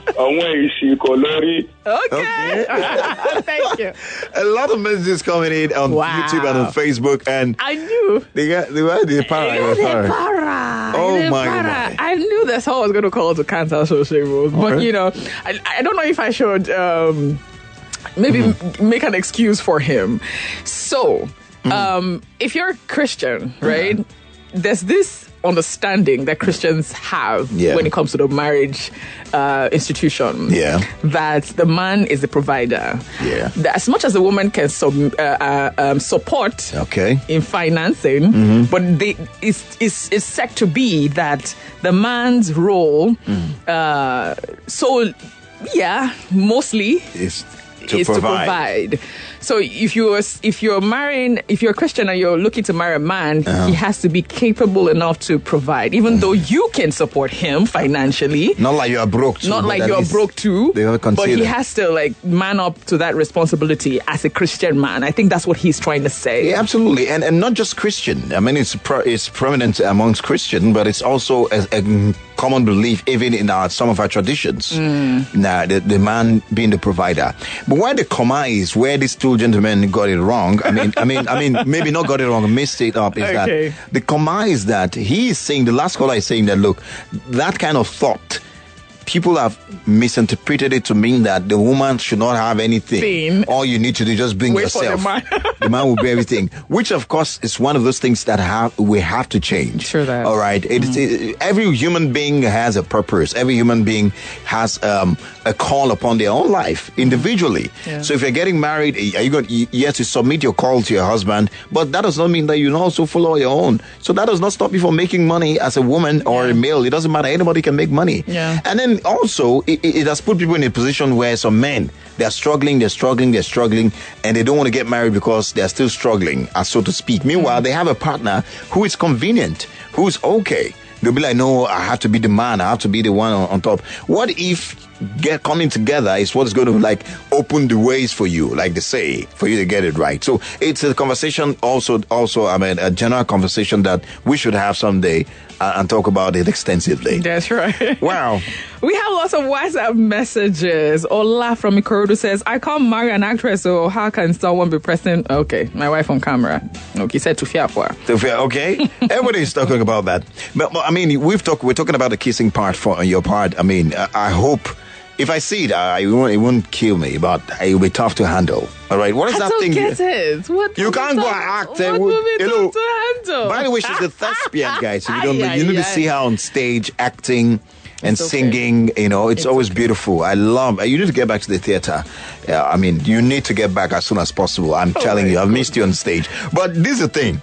Doesn't, okay. okay. Thank you. A lot of messages coming in on wow. YouTube and on Facebook, and I knew they got they were the para. Yeah, the para. Oh the my, para. my! I knew that's how I was going to call to cancel social rules, okay. But you know, I, I don't know if I should um, maybe mm-hmm. make an excuse for him. So, mm-hmm. um, if you're a Christian, right? Mm-hmm. There's this understanding that Christians have yeah. when it comes to the marriage uh, institution. Yeah. That the man is the provider. Yeah. That as much as the woman can sub, uh, uh, um, support okay. in financing, mm-hmm. but they, it's, it's, it's said to be that the man's role, mm. uh, so yeah, mostly is to is provide. to provide. So if you're if you're marrying, if you're a Christian and you're looking to marry a man, uh-huh. he has to be capable enough to provide, even mm. though you can support him financially. Not like you are broke too. Not like you're broke too. But he that. has to like man up to that responsibility as a Christian man. I think that's what he's trying to say. Yeah, absolutely, and and not just Christian. I mean, it's pro, it's prominent amongst Christian, but it's also a, a common belief even in our some of our traditions. Mm. Now, the, the man being the provider. But where the comma is, where these two gentlemen got it wrong. I mean, I mean, I mean, maybe not got it wrong, messed it up. Is okay. that the comma is that he is saying, the last caller is saying that, look, that kind of thought, people have misinterpreted it to mean that the woman should not have anything. Thing. All you need to do is just bring Wait yourself. For the man. The man will be everything. Which, of course, is one of those things that have we have to change. Sure that. All right. It's, mm. it, every human being has a purpose. Every human being has um, a call upon their own life individually. Yeah. So if you're getting married, are you going? Yes, you submit your call to your husband, but that does not mean that you also follow your own. So that does not stop you from making money as a woman or yeah. a male. It doesn't matter. Anybody can make money. Yeah. And then also, it, it has put people in a position where some men, they're struggling, they're struggling, they're struggling, and they don't want to get married because they're still struggling, uh, so to speak. Meanwhile, mm-hmm. they have a partner who is convenient, who's okay. They'll be like, no, I have to be the man. I have to be the one on, on top. What if get coming together is what's going to like open the ways for you, like they say, for you to get it right? So it's a conversation also, also, I mean, a general conversation that we should have someday uh, and talk about it extensively. That's right. Wow. We have lots of WhatsApp messages. Ola from Ikorodu says, I can't marry an actress, so how can someone be present? Okay, my wife on camera. Okay, said Tufia. Tufia, okay. Everybody's talking about that. But, but I mean, we've talked, we're talking about the kissing part for on your part. I mean, I, I hope, if I see it, I, it, won't, it won't kill me, but it will be tough to handle. All right, what is I that don't thing? Get you, it. What you can't go and act. What will be tough to handle? By the way, she's a thespian, guys. If you don't know, yeah, you need yeah. to see her on stage acting and it's singing. Okay. You know, it's, it's always okay. beautiful. I love. You need to get back to the theater. Yeah, I mean, you need to get back as soon as possible. I'm oh telling you, I've God. missed you on stage. But this is the thing.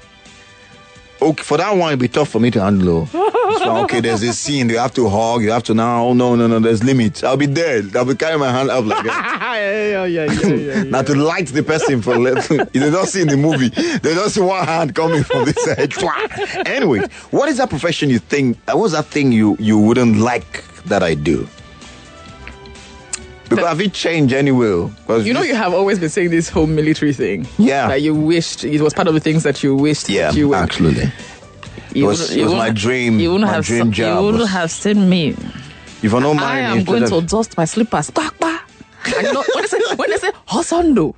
Okay, for that one, it'd be tough for me to handle. So, okay, there's this scene, you have to hug, you have to now, oh, no, no, no, there's limits. I'll be there. I'll be carrying my hand up like that. yeah, yeah, yeah, yeah, yeah, now, to light the person for little, you don't see in the movie, they don't see one hand coming from this edge. Anyway, what is that profession you think, what's that thing you, you wouldn't like that I do? Because have it changed anyway? You know, you have always been saying this whole military thing. Yeah. That you wished, it was part of the things that you wished yeah, that you were. Absolutely. It was, it was my dream, you wouldn't my have dream se- job. You wouldn't was- have seen me. If I don't I mind, am instead going of- to dust my slippers. Quack, quack. And you know, when they say, when they say, Hosondo,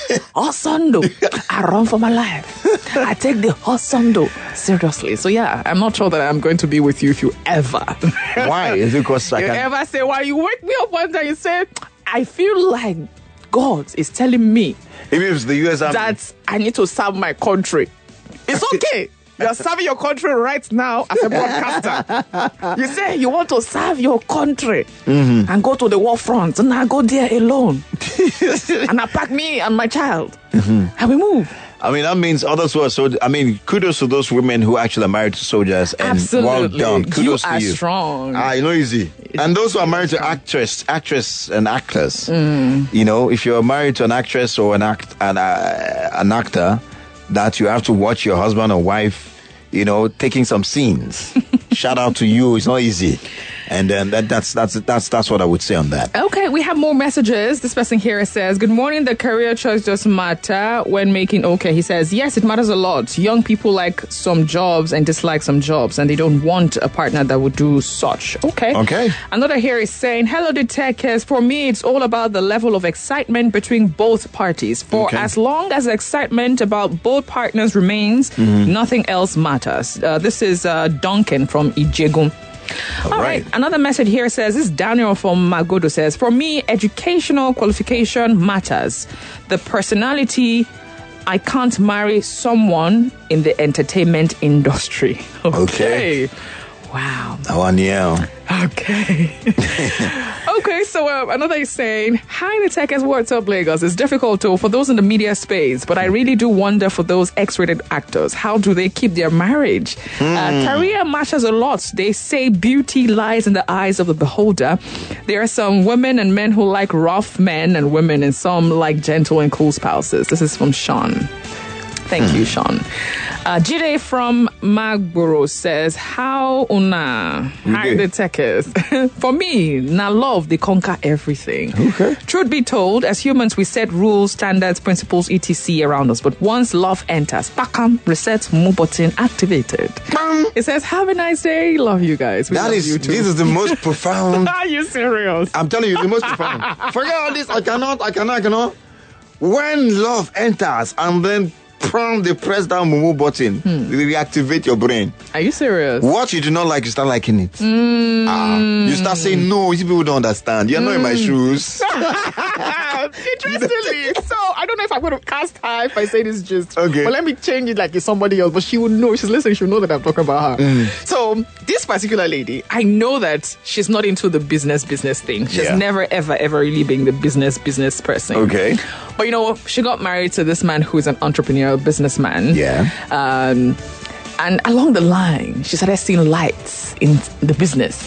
Hosondo, I run for my life. I take the Hosondo seriously. So yeah, I'm not sure that I'm going to be with you if you ever. Why? Is it because I you can... ever say, why you wake me up one day, you say, I feel like God is telling me Even if it's the U S Army. that I need to serve my country. It's okay. You're serving your country right now as a broadcaster. You say you want to serve your country Mm-hmm. and go to the war front, and I go there alone. And I pack me and my child. Mm-hmm. And we move. I mean, that means others who are so. I mean, kudos to those women who actually are married to soldiers. And Absolutely. well done. Kudos You to are you. strong. Ah, you know, easy. And those who are married to actress, actress and actors. Mm. You know, if you're married to an actress or an act, an, uh, an actor, that you have to watch your husband or wife, you know, taking some scenes. Shout out to you. It's not easy. And then that, that's that's that's that's what I would say on that. Okay, we have more messages. This person here says, good morning, the career choice does matter when making okay. He says, yes, it matters a lot. Young people like some jobs and dislike some jobs, and they don't want a partner that would do such. Okay. Okay. Another here is saying, hello, detectives. For me, it's all about the level of excitement between both parties. For Okay. as long as the excitement about both partners remains, Mhm. nothing else matters. Uh, this is uh, Duncan from Ijegun. All right. right. Another message here says, this is Daniel from Magodo says, for me, educational qualification matters. The personality, I can't marry someone in the entertainment industry. Okay. Okay. Wow. That one, yeah. Okay. Okay, so uh, another is saying, hi, the tech is what's up, Lagos. It's difficult to, for those in the media space, but I really do wonder for those X-rated actors. How do they keep their marriage? Uh, career matters a lot. They say beauty lies in the eyes of the beholder. There are some women and men who like rough men and women, and some like gentle and cool spouses. This is from Sean. Thank you, Sean. Uh, Jide from Magboro says, how una? Hi, the techers. For me, now love, they conquer everything. Okay. Truth be told, as humans, we set rules, standards, principles, et cetera around us. But once love enters, pakam, reset, move button activated. It says, have a nice day. Love you guys. We That love is, you too. this is the most profound. Are you serious? I'm telling you, the most profound. Forget all this. I cannot, I cannot, I cannot. When love enters and then prompt the press down Mumu button, Hmm. reactivate your brain. Are you serious? What you do not like, you start liking it. Mm. Ah, you start saying, no, you people don't understand. You're not in my shoes. Interestingly, so I don't know if I'm going to cast her if I say this just. Okay. But let me change it like it's somebody else. But she would know. She's listening. She'll know that I'm talking about her. Mm. So this particular lady, I know that she's not into the business business thing. She's Yeah. never ever ever really been the business business person. Okay. But you know, she got married to this man who is an entrepreneur, businessman. Yeah. Um, and along the line, she started seeing lights in the business.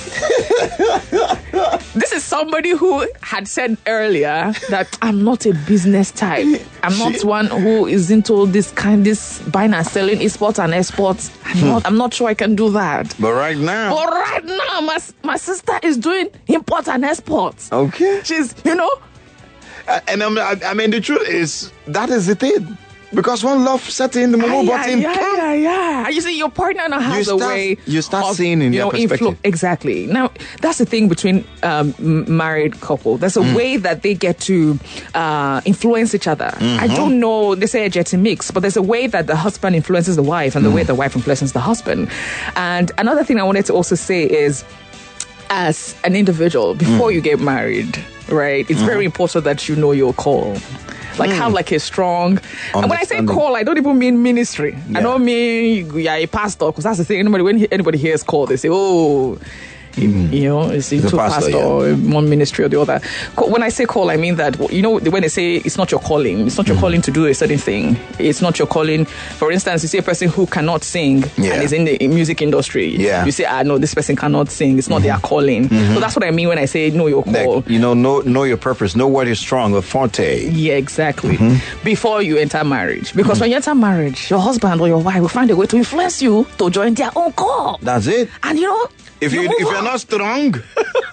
This is somebody who had said earlier that I'm not a business type. I'm not She- one who is into this kind, this buying and selling exports and exports. I'm not. I'm not sure I can do that. But right now, But right now, my my sister is doing imports and exports. okay. She's, you know, Uh, and I'm, I, I mean, the truth is, that is the thing. Because when love sets in the Mumu yeah, button, yeah, yeah, yeah. You see, your partner now has You a start- way. you start of, seeing in you their know, perspective. Exactly. Now, that's the thing between um, m- married couple. There's a Mm. way that they get to uh, influence each other. I Mm-hmm. don't know. They say a jetty mix, but there's a way that the husband influences the wife, and the Mm. way the wife influences the husband. And another thing I wanted to also say is, as an individual, before Mm. you get married, right, it's very important that you know your call. Like, have like a strong, and when I say Understanding. call, I don't even mean ministry. I Yeah. don't mean you're a pastor, because that's the thing. Anybody, when he- anybody hears call, they say, oh, you know, it's into a pastor, pastor, or one ministry or the other. Co- When I say call, I mean that, you know, when they say it's not your calling, it's not your calling to do a certain thing. It's not your calling. For instance, you see a person who cannot sing Yeah. and is in the music industry. Yeah. You say, ah, no, this person cannot sing. It's not their calling. So that's what I mean when I say know your like, call. you know, know, know your purpose, know what is strong, a forte. Yeah, exactly. Mm-hmm. Before you enter marriage. Because when you enter marriage, your husband or your wife will find a way to influence you to join their own call. That's it. And you know, If you move if you're on. not strong,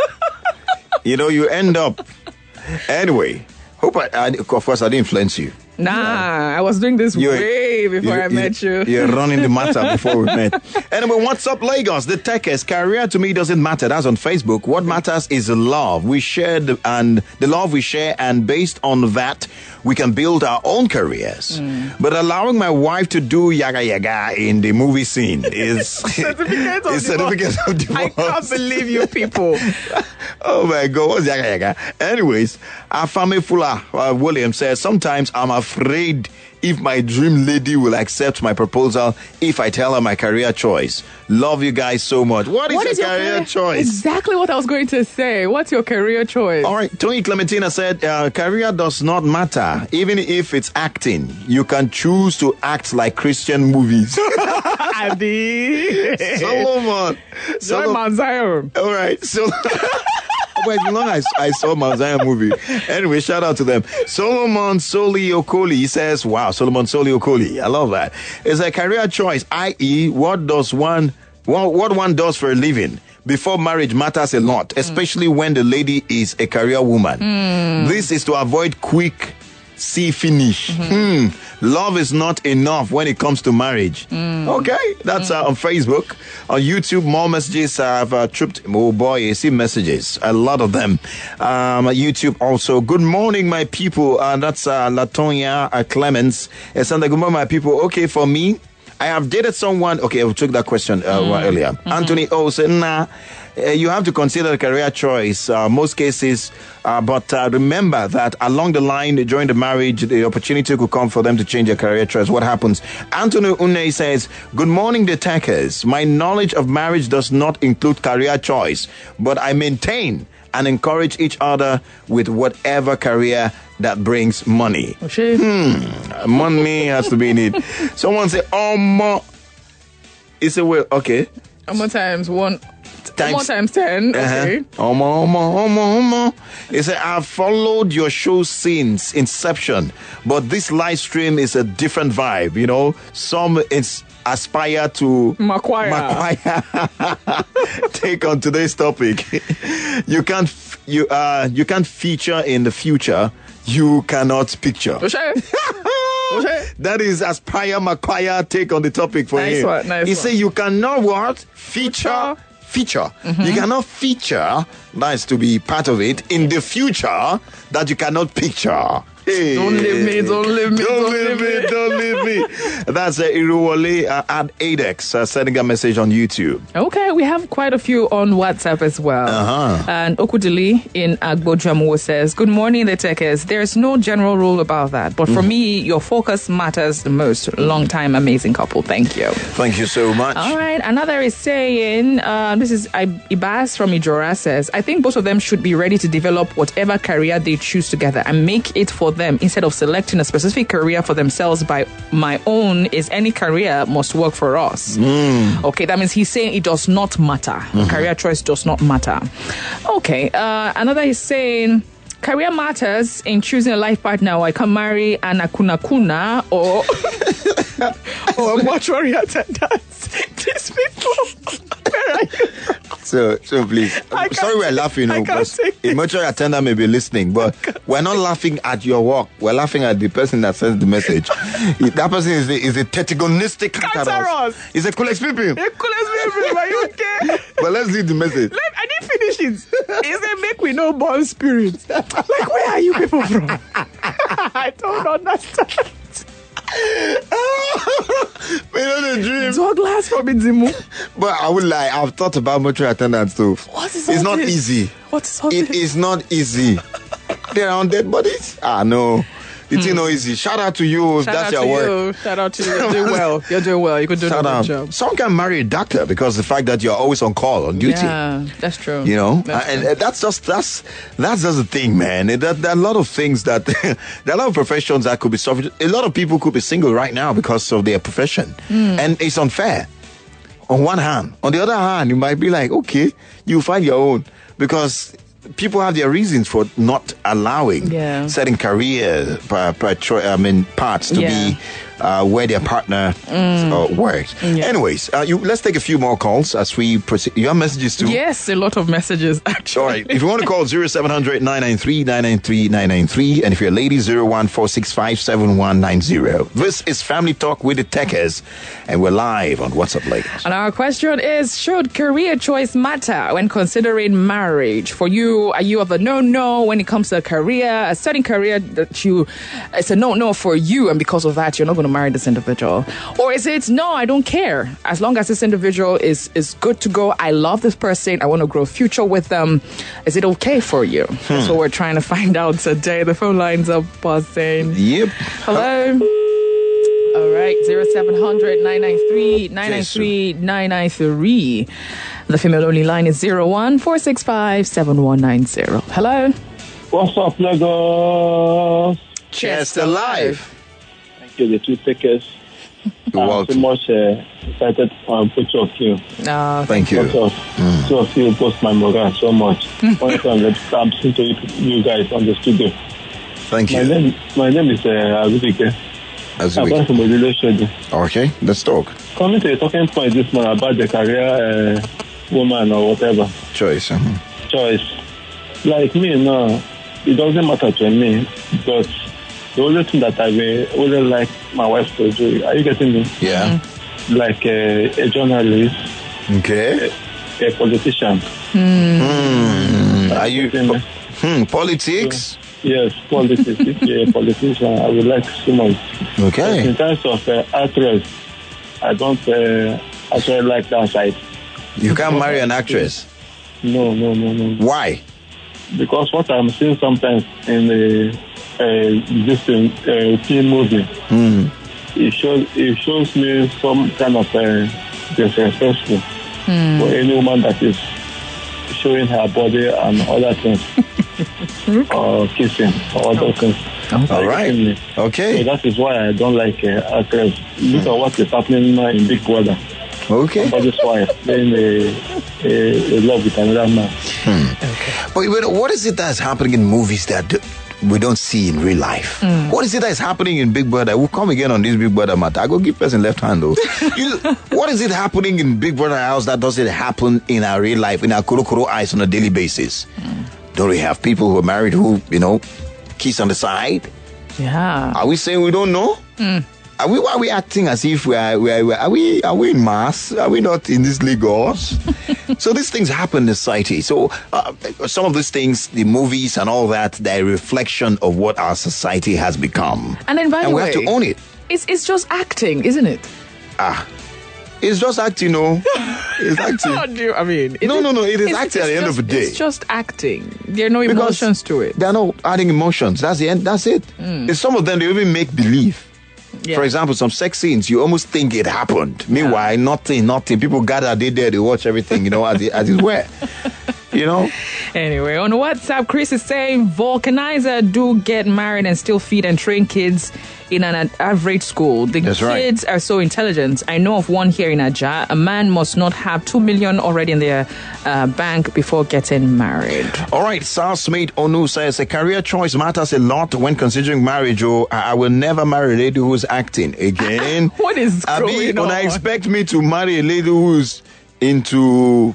you know, you end up. Anyway, hope I, I of course I didn't influence you. Nah, I was doing this You're- way before you- I met you. You're running the matter before we met. Anyway, what's up, Lagos? The techers. Career to me doesn't matter. That's on Facebook. What matters is the love we share the, and the love we share, and based on that, we can build our own careers. Mm. But allowing my wife to do yaga yaga in the movie scene is Certificate of is certificate of divorce. I can't believe you people. Oh my God, what's yaga yaga? Anyways, Afame Fula uh, William says, sometimes I'm afraid if my dream lady will accept my proposal if I tell her my career choice. Love you guys so much. What is What your is your career career- choice? Exactly what I was going to say. What's your career choice? All right, Tony Clementina said, uh, career does not matter. Even if it's acting, you can choose to act like Christian movies. Adi. Solomon. Joy Solomon. Mount Zion. All right, so... Wait, as long as I saw Mount Zion movie. Anyway, shout out to them. Solomon Soli Okoli, he says, wow, Solomon Soli Okoli. I love that. It's a career choice, that is, what does one, what, what one does for a living. Before marriage matters a lot, especially when the lady is a career woman. This is to avoid quick see finish. Hmm. Love is not enough when it comes to marriage. Okay, that's uh, on Facebook. On YouTube, more messages have uh, tripped. Oh boy, you see messages, a lot of them. Um, YouTube also. Good morning, my people. Uh, that's uh, Latonia uh, Clemens. It's on the good morning, my people. Okay, for me, I have dated someone. Okay, I took that question uh, Mm. earlier. Mm-hmm. Anthony O said, nah. Uh, you have to consider the career choice, uh, most cases, uh, but uh, remember that along the line during the marriage, the opportunity could come for them to change their career choice. What happens? Anthony Une says, good morning, the techers. My knowledge of marriage does not include career choice, but I maintain and encourage each other with whatever career that brings money. Hmm, money has to be in it. Someone say, oh, mo. It's a way, okay. How more times one? Times- More times ten. Okay. Uh-huh. Omo, omo, omo, omo. He said, I've followed your show since inception, but this live stream is a different vibe. You know, some ins- aspire to Maguire. Maguire. Take on today's topic. You can't, f- you uh, you can't feature in the future. You cannot picture. That is Aspire Maguire take on the topic for Nice him. one, nice he one. said you cannot what? Feature. Feature. You cannot feature, that's to be part of it, in the future that you cannot picture. Hey. Don't leave me, don't leave me, Don't don't leave leave me, me. don't leave me. That's uh, Iruwale uh, at Adex uh, sending a message on YouTube. Okay, we have quite a few on WhatsApp as well. Uh-huh. And Okudili in Agbojamu says, good morning, the techers. There's no general rule about that. But for Mm. me, your focus matters the most. Long time, amazing couple. Thank you. Thank you so much. All right. Another is saying, uh, this is Ibas from Ijora says, I think both of them should be ready to develop whatever career they choose together and make it for them instead of selecting a specific career for themselves. By my own is any career must work for us. Mm. Okay, that means he's saying it does not matter. Mm-hmm. Career choice does not matter. Okay, uh, another is saying career matters in choosing a life partner. Or I can marry an akuna kuna or or a mortuary attendant. These people, where are you? So, so please. I can't Sorry, we're take- laughing. I No, can't because take a mortuary attendant may be listening, but we're not laughing at your work. We're laughing at the person that sends the message. He- that person is a, is a tetragonistic Cancerous. He's a cool people. The coolest people, are you okay? But let's read the message. Let, I didn't finish it. He said, make we no born spirits. Like, where are you people from? I don't understand. We know the dream. Douglas from Idzimu. But I would lie. I've thought about mortuary attendants too. What is It's all not this? easy. What is all It this? is not easy. They're on dead bodies. Ah no, it's not easy. Shout out to you if Shout that's out your to work. you. Shout out to you. You're doing well. You're doing well. You could do a Shout good out. job. Some can marry a doctor because the fact that you're always on call on duty. Yeah, that's true. You know, That's and true. uh, that's just that's that's just the thing, man. It, that, there are a lot of things that there are a lot of professions that could be suffered. A lot of people could be single right now because of their profession, Mm. and it's unfair. On one hand, on the other hand, you might be like, okay, you find your own because people have their reasons for not allowing Yeah. certain career, pa- pa- cho- I mean, parts to Yeah. be uh, where their partner Mm. uh, works. Yeah. Anyways, uh, you, let's take a few more calls as we proceed. You have messages too? Yes, a lot of messages actually. All right. If you want to call zero seven zero zero nine nine three nine nine three nine nine three, and if you're a lady, zero one four six five seven one nine zero. This is Family Talk with the Techers, and we're live on What's Up Lagos. And our question is, should career choice matter when considering marriage? For you, are you of a no-no when it comes to a career, a certain career that you, it's a no-no for you, and because of that, you're not going to marry this individual? Or is it, no, I don't care. As long as this individual is, is good to go, I love this person, I want to grow a future with them, is it okay for you? Hmm. That's what we're trying to find out today. The phone lines are buzzing. Yep. Hello? All right, zero seven zero zero nine nine three nine nine three nine nine three. The female only line is zero one four six five seven one nine zero. Hello? What's up, Lagos? Chester Live. Thank you, the two takers. You're I'm welcome. so much uh, excited for um, picture of you. No, Thank you. Lots of, Mm. Two of you post my morale so much. Honestly, I'm listening to you, you guys on the studio. Thank My you. name, my name is uh, Azubike. Azubike. I'm going from Odile. Okay, let's talk. Coming to the talking point this morning about the career uh, woman or whatever Choice. Uh-huh. choice. Like me now, it doesn't matter to me, but the only thing that I will only like my wife to do, are you getting me? Yeah. Like a, a journalist, Okay. a, a politician. Hmm. Are you po- hmm, politics? Yes, politics. If you're a politician, I would like so much. Okay. But in terms of uh, actress, I don't uh, actually like that side. You can't marry an actress. No, no, no, no. Why? Because what I'm seeing sometimes in the uh, this thing, uh, teen movie, Hmm. it shows it shows me some kind of uh, disrespectful Hmm. for any woman that is showing her body and other things, or kissing or other things. All right. Okay. So that is why I don't like uh, actors. Look at what is happening now in Big Brother. Okay. Somebody's wife playing a, a, a love with another man. Hmm. But you know, what is it that's happening in movies that do- we don't see in real life? Mm. What is it that's happening in Big Brother? We'll come again on this Big Brother matter. I go give person left hand though. You, what is it happening in Big Brother house that doesn't happen in our real life, in our Kurokuro eyes on a daily basis? Don't we have people who are married who, you know, kiss on the side? Yeah. Are we saying we don't know? Mm. Are we, why are we acting as if we are, we are, are we, are we in mass? Are we not in this Lagos? So these things happen in society. So uh, some of these things, the movies and all that, they're a reflection of what our society has become. And then, by and the we way, have to own it. It's, it's just acting, isn't it? Ah, it's just acting, no? It's acting. How do you- I mean, No, no, no, it is it's- acting at it's the end just- of the day. It's just acting. There are no Because emotions to it. There are no adding emotions. That's the end. That's it. Mm. In some of them, they even make believe. Yeah. For example, some sex scenes, you almost think it happened. Meanwhile, nothing, nothing. People gather, they there, they watch everything, you know, as it, as it were. You know? Anyway, on WhatsApp, Chris is saying vulcanizer do get married and still feed and train kids in an average school. The That's right. kids are so intelligent. I know of one here in Aja. A man must not have two million already in their uh, bank before getting married. All right, Southmate Onu says a career choice matters a lot when considering marriage. Oh, I I will never marry a lady who's acting again. What is I going mean, when I on? expect me to marry a lady who's into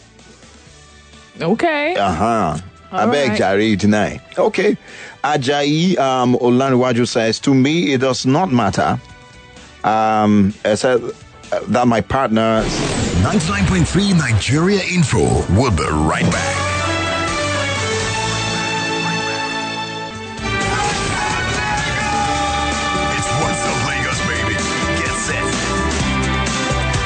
Okay. uh huh. I All beg right. Jari tonight. Okay. Ajayi um, Olanwaju says, to me, it does not matter. Um, I said uh, that my partner. ninety-nine point three Nigeria Info. We'll be right back. It's What's Up Lagos, baby. Get set.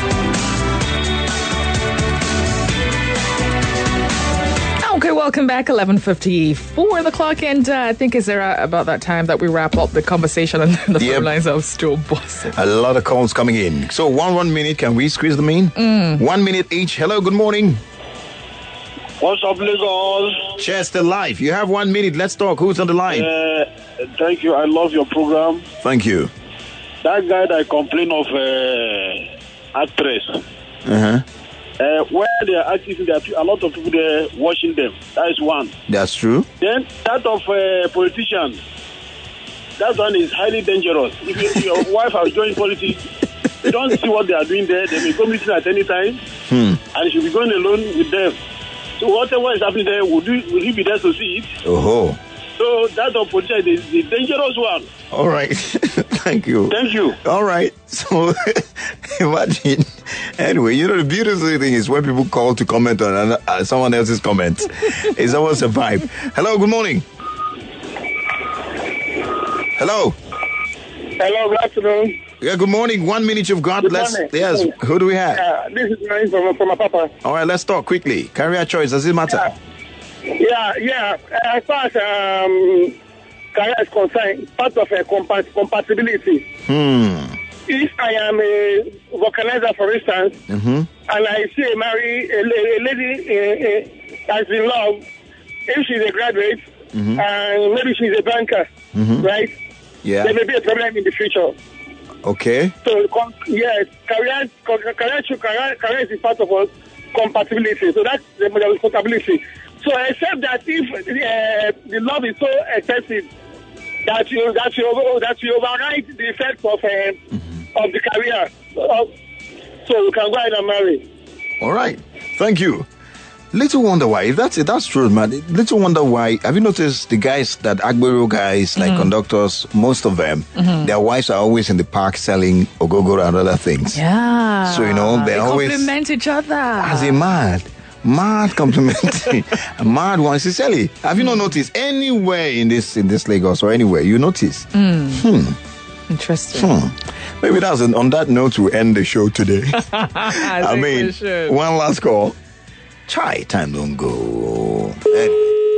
Okay, welcome back. eleven fifty-four the clock, and uh, I think it's there about that time that we wrap up the conversation, and the Yep. phone lines are still buzzing. A lot of calls coming in. So one one minute, can we squeeze them in? Mm. One minute each. Hello, good morning. What's up, Lagos? Chester Live. You have one minute. Let's talk. Who's on the line? Uh, thank you. I love your program. Thank you. That guy that complained of uh, actress, Uh-huh. uh, where they are acting, there are a lot of people there watching them. That is one. That's true. Then that of uh, politicians, that one is highly dangerous. If, you, if your wife has joined politics, you don't see what they are doing there. They may go missing at any time, Hmm. and she'll be going alone with them. So whatever is happening there, would you, will he be there to see it? Oh. So that opportunity is the dangerous one. All right. Thank you. Thank you. All right. So imagine. Anyway, you know, the beautiful thing is when people call to comment on uh, someone else's comments. It's always a vibe. Hello, good morning. Hello. Hello, good afternoon. Yeah, good morning. One minute you've got. Good Let's. morning. Yes. Who do we have? Uh, this is Ryan from, from my papa. All right, let's talk quickly. Career choice, does it matter? Yeah, yeah. As far as um, career is concerned, part of a compat- compatibility. Hmm. If I am a vulcanizer, for instance, Mm-hmm. and I see a marry a, a lady uh, uh, that's in love, if she's a graduate Mhm. and maybe she's a banker, Mhm. right? Yeah. There may be a problem in the future. Okay. So, com- yes, career, career, career, career is part of us compatibility. So that's the the compatibility. So except that if uh, the love is so excessive that you that you over, that you override the effects of uh, of the career, so, so you can go ahead and marry. All right. Thank you. Little wonder why. If that's it, that's true, man. Little wonder why. Have you noticed the guys that Agbero guys, like Mhm. conductors, most of them, Mhm. their wives are always in the park selling ogogoro and other things. Yeah. So, you know, they they're always- compliment each other. As a mad, mad complimenting, a mad one. Sincerely, have you not noticed anywhere in this in this Lagos or anywhere you notice? Mm. Hmm. Interesting. Hmm. Maybe that's an, on that note we end the show today. I, I think we mean, should. one last call. Try time don't go. And,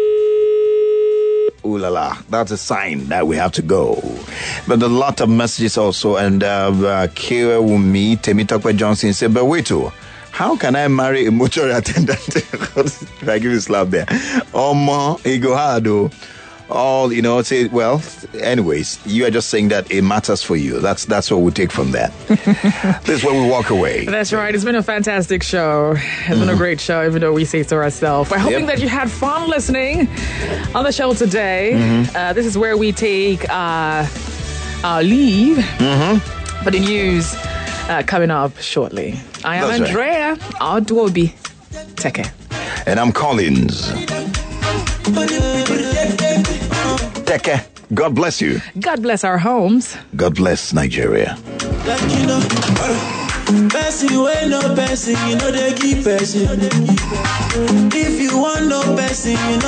ooh la la, that's a sign that we have to go. But a lot of messages also, and uh, uh, Kira Wumi, Temitope Johnson said, but wait, oh, how can I marry a mortuary attendant? If I give you a slap there. Oh, ma, it go hard, oh. All, you know, say, well, anyways, you are just saying that it matters for you. That's that's what we take from that. This is where we walk away. That's right. It's been a fantastic show. It's been a great show, even though we say so ourselves. We're hoping Yep. that you had fun listening on the show today. Mhm. Uh, this is where we take uh, our leave Mm-hmm. for the news uh, coming up shortly. I am That's right. Andrea Adwobi. Take care. And I'm Collins. Take care. God bless you. God bless our homes. God bless Nigeria. Like you know, person wey no person, you know they keep person. If you want no person, you know.